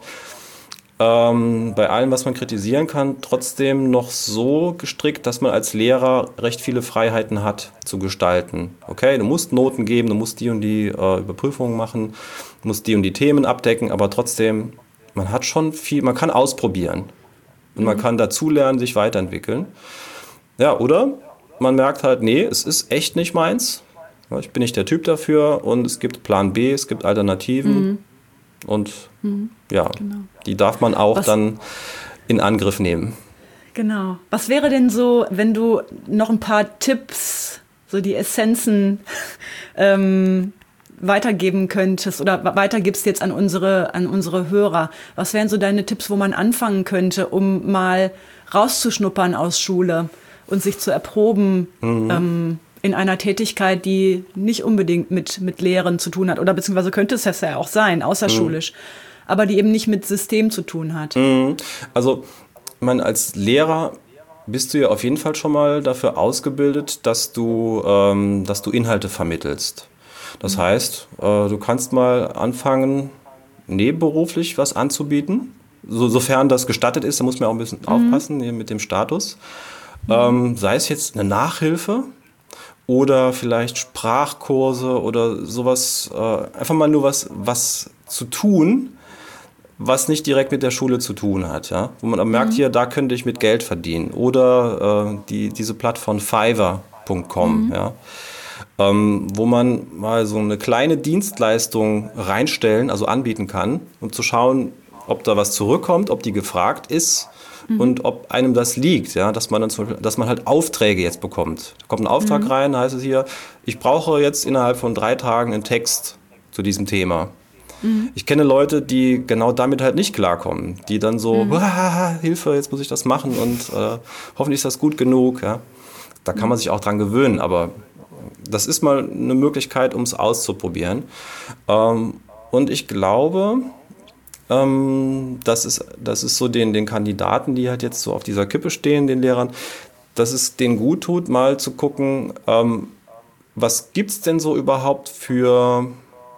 bei allem, was man kritisieren kann, trotzdem noch so gestrickt, dass man als Lehrer recht viele Freiheiten hat zu gestalten. Okay, du musst Noten geben, du musst die und die Überprüfungen machen, du musst die und die Themen abdecken, aber trotzdem, man hat schon viel, man kann ausprobieren und man kann dazulernen, sich weiterentwickeln. Ja, oder man merkt halt, nee, es ist echt nicht meins. Ich bin nicht der Typ dafür und es gibt Plan B, es gibt Alternativen und genau. Die darf man auch dann in Angriff nehmen. Genau. Was wäre denn so, wenn du noch ein paar Tipps, so die Essenzen weitergeben könntest oder weitergibst jetzt an unsere Hörer? Was wären so deine Tipps, wo man anfangen könnte, um mal rauszuschnuppern aus Schule und sich zu erproben, in einer Tätigkeit, die nicht unbedingt mit Lehren zu tun hat oder beziehungsweise könnte es ja auch sein, außerschulisch, aber die eben nicht mit System zu tun hat. Also, ich meine, als Lehrer bist du ja auf jeden Fall schon mal dafür ausgebildet, dass du Inhalte vermittelst. Das heißt, du kannst mal anfangen, nebenberuflich was anzubieten, sofern das gestattet ist, da muss man auch ein bisschen aufpassen mit dem Status. Sei es jetzt eine Nachhilfe oder vielleicht Sprachkurse oder sowas, einfach mal nur was zu tun, was nicht direkt mit der Schule zu tun hat, ja? Wo man merkt, hier, da könnte ich mit Geld verdienen. Oder diese Plattform Fiverr.com, ja? Wo man mal so eine kleine Dienstleistung reinstellen, also anbieten kann, um zu schauen, ob da was zurückkommt, ob die gefragt ist und ob einem das liegt, ja? Dass man halt Aufträge jetzt bekommt. Da kommt ein Auftrag rein, heißt es hier, ich brauche jetzt innerhalb von 3 Tagen einen Text zu diesem Thema. Ich kenne Leute, die genau damit halt nicht klarkommen, die dann so, Hilfe, jetzt muss ich das machen und hoffentlich ist das gut genug. Ja? Da kann man sich auch dran gewöhnen, aber das ist mal eine Möglichkeit, um es auszuprobieren. Und ich glaube, das ist so den Kandidaten, die halt jetzt so auf dieser Kippe stehen, den Lehrern, dass es denen gut tut, mal zu gucken, was gibt es denn so überhaupt für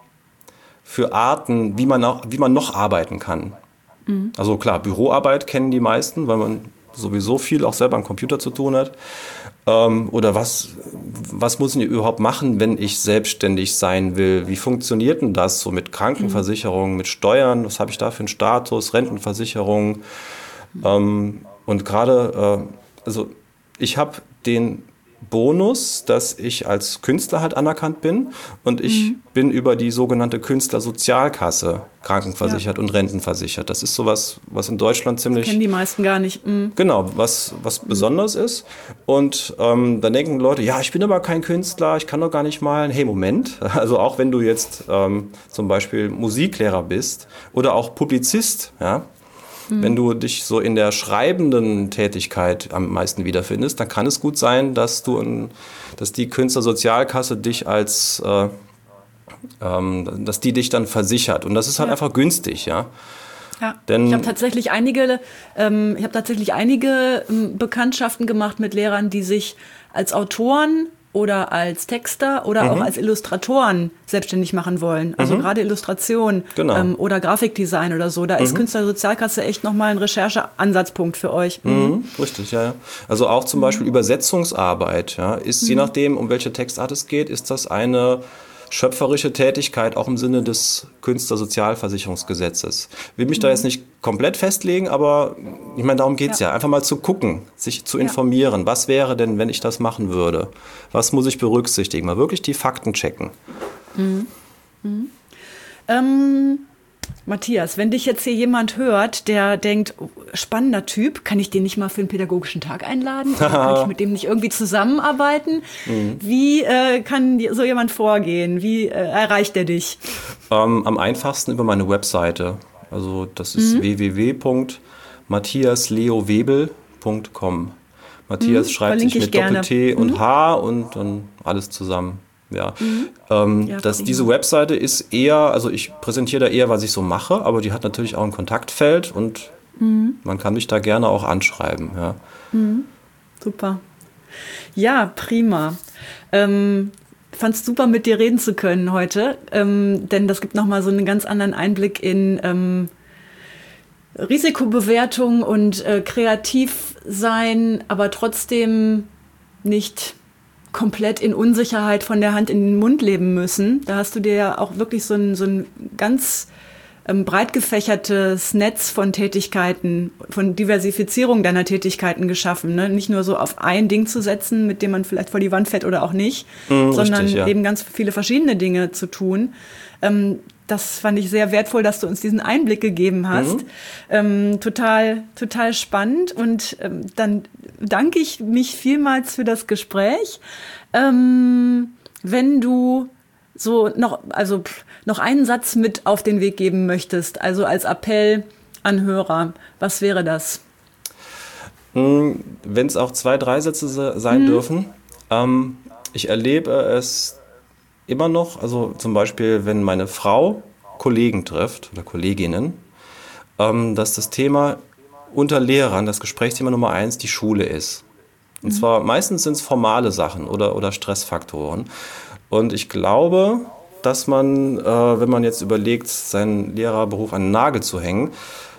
Arten, wie man noch arbeiten kann. Also klar, Büroarbeit kennen die meisten, weil man sowieso viel auch selber am Computer zu tun hat. Oder was muss ich überhaupt machen, wenn ich selbstständig sein will? Wie funktioniert denn das so mit Krankenversicherung, mit Steuern? Was habe ich da für einen Status, Rentenversicherung? Und gerade, also ich habe den Bonus, dass ich als Künstler halt anerkannt bin und ich bin über die sogenannte Künstlersozialkasse krankenversichert und rentenversichert. Das ist sowas, was in Deutschland ziemlich... Das kennen die meisten gar nicht. Genau, was besonders ist. Und dann denken Leute, ja, ich bin aber kein Künstler, ich kann doch gar nicht malen. Hey, Moment, also auch wenn du jetzt zum Beispiel Musiklehrer bist oder auch Publizist, ja, wenn du dich so in der schreibenden Tätigkeit am meisten wiederfindest, dann kann es gut sein, dass die Künstlersozialkasse dich dass die dich dann versichert. Und das ist halt einfach günstig, ja. Ja, denn ich habe tatsächlich einige Bekanntschaften gemacht mit Lehrern, die sich als Autoren oder als Texter oder auch als Illustratoren selbstständig machen wollen. Also gerade Illustration oder Grafikdesign oder so. Da ist Künstlersozialkasse echt nochmal ein Rechercheansatzpunkt für euch. Richtig, ja. Also auch zum Beispiel Übersetzungsarbeit, ja, ist je nachdem, um welche Textart es geht, ist das eine schöpferische Tätigkeit, auch im Sinne des Künstlersozialversicherungsgesetzes. Will mich da jetzt nicht komplett festlegen, aber ich meine, darum geht es ja. Einfach mal zu gucken, sich zu informieren. Was wäre denn, wenn ich das machen würde? Was muss ich berücksichtigen? Mal wirklich die Fakten checken. Matthias, wenn dich jetzt hier jemand hört, der denkt, oh, spannender Typ, kann ich den nicht mal für einen pädagogischen Tag einladen? Oder kann ich mit dem nicht irgendwie zusammenarbeiten? Wie kann so jemand vorgehen? Wie erreicht er dich? Am einfachsten über meine Webseite. Also das ist www.matthiasleowebel.com. Matthias schreibt sich mit Doppel-T und H und dann alles zusammen. Ja, diese Webseite ist eher, also ich präsentiere da eher, was ich so mache, aber die hat natürlich auch ein Kontaktfeld und man kann mich da gerne auch anschreiben. Ja. Super. Ja, prima. Fand's super, mit dir reden zu können heute, denn das gibt nochmal so einen ganz anderen Einblick in Risikobewertung und kreativ sein, aber trotzdem nicht komplett in Unsicherheit von der Hand in den Mund leben müssen. Da hast du dir ja auch wirklich so ein ganz breit gefächertes Netz von Tätigkeiten, von Diversifizierung deiner Tätigkeiten geschaffen. Ne? Nicht nur so auf ein Ding zu setzen, mit dem man vielleicht vor die Wand fährt oder auch nicht, sondern richtig, eben ganz viele verschiedene Dinge zu tun. Das fand ich sehr wertvoll, dass du uns diesen Einblick gegeben hast. Total Spannend. Und dann danke ich mich vielmals für das Gespräch. Wenn du so noch einen Satz mit auf den Weg geben möchtest, also als Appell an Hörer, was wäre das? Wenn es auch 2, 3 Sätze sein dürfen. Ich erlebe es immer noch, also zum Beispiel, wenn meine Frau Kollegen trifft oder Kolleginnen, dass das Thema unter Lehrern, das Gesprächsthema Nummer 1, die Schule ist. Und zwar meistens sind es formale Sachen oder Stressfaktoren. Und ich glaube, dass man, wenn man jetzt überlegt, seinen Lehrerberuf an den Nagel zu hängen,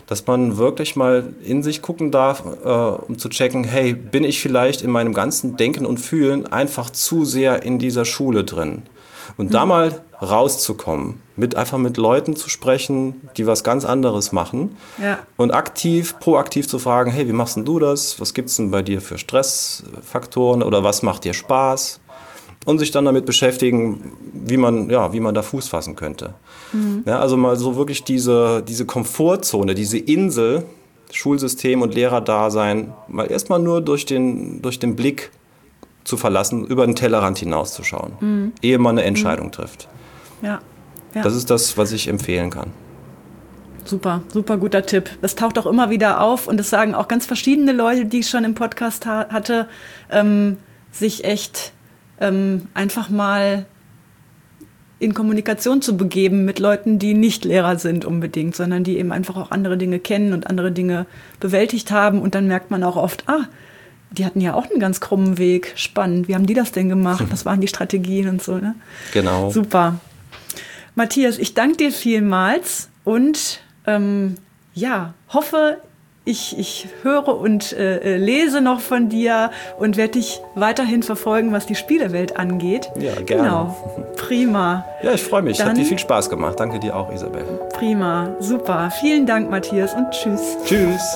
dass man wirklich mal in sich gucken darf, um zu checken, hey, bin ich vielleicht in meinem ganzen Denken und Fühlen einfach zu sehr in dieser Schule drin? Und da mal rauszukommen, einfach mit Leuten zu sprechen, die was ganz anderes machen und proaktiv zu fragen, hey, wie machst denn du das? Was gibt's denn bei dir für Stressfaktoren oder was macht dir Spaß? Und sich dann damit beschäftigen, wie man da Fuß fassen könnte. Ja, also mal so wirklich diese Komfortzone, diese Insel, Schulsystem und Lehrerdasein, mal erstmal nur durch den Blick zu verlassen, über den Tellerrand hinauszuschauen, ehe man eine Entscheidung trifft. Ja. Das ist das, was ich empfehlen kann. Super, super guter Tipp. Das taucht auch immer wieder auf und das sagen auch ganz verschiedene Leute, die ich schon im Podcast hatte, sich echt einfach mal in Kommunikation zu begeben mit Leuten, die nicht Lehrer sind unbedingt, sondern die eben einfach auch andere Dinge kennen und andere Dinge bewältigt haben. Und dann merkt man auch oft, die hatten ja auch einen ganz krummen Weg. Spannend. Wie haben die das denn gemacht? Was waren die Strategien und so, ne? Genau. Super. Matthias, ich danke dir vielmals und hoffe, ich höre und lese noch von dir und werde dich weiterhin verfolgen, was die Spielewelt angeht. Ja, gerne. Genau, prima. Ja, ich freue mich. Hat dir viel Spaß gemacht. Danke dir auch, Isabel. Prima, super. Vielen Dank, Matthias, und tschüss. Tschüss.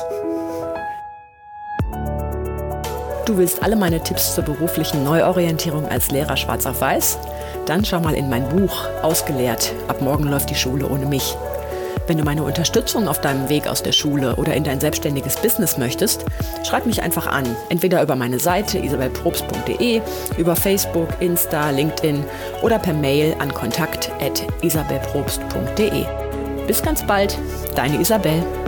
Du willst alle meine Tipps zur beruflichen Neuorientierung als Lehrer schwarz auf weiß? Dann schau mal in mein Buch Ausgelehrt. Ab morgen läuft die Schule ohne mich. Wenn du meine Unterstützung auf deinem Weg aus der Schule oder in dein selbstständiges Business möchtest, schreib mich einfach an. Entweder über meine Seite isabelprobst.de, über Facebook, Insta, LinkedIn oder per Mail an kontakt@isabelprobst.de. Bis ganz bald, deine Isabel.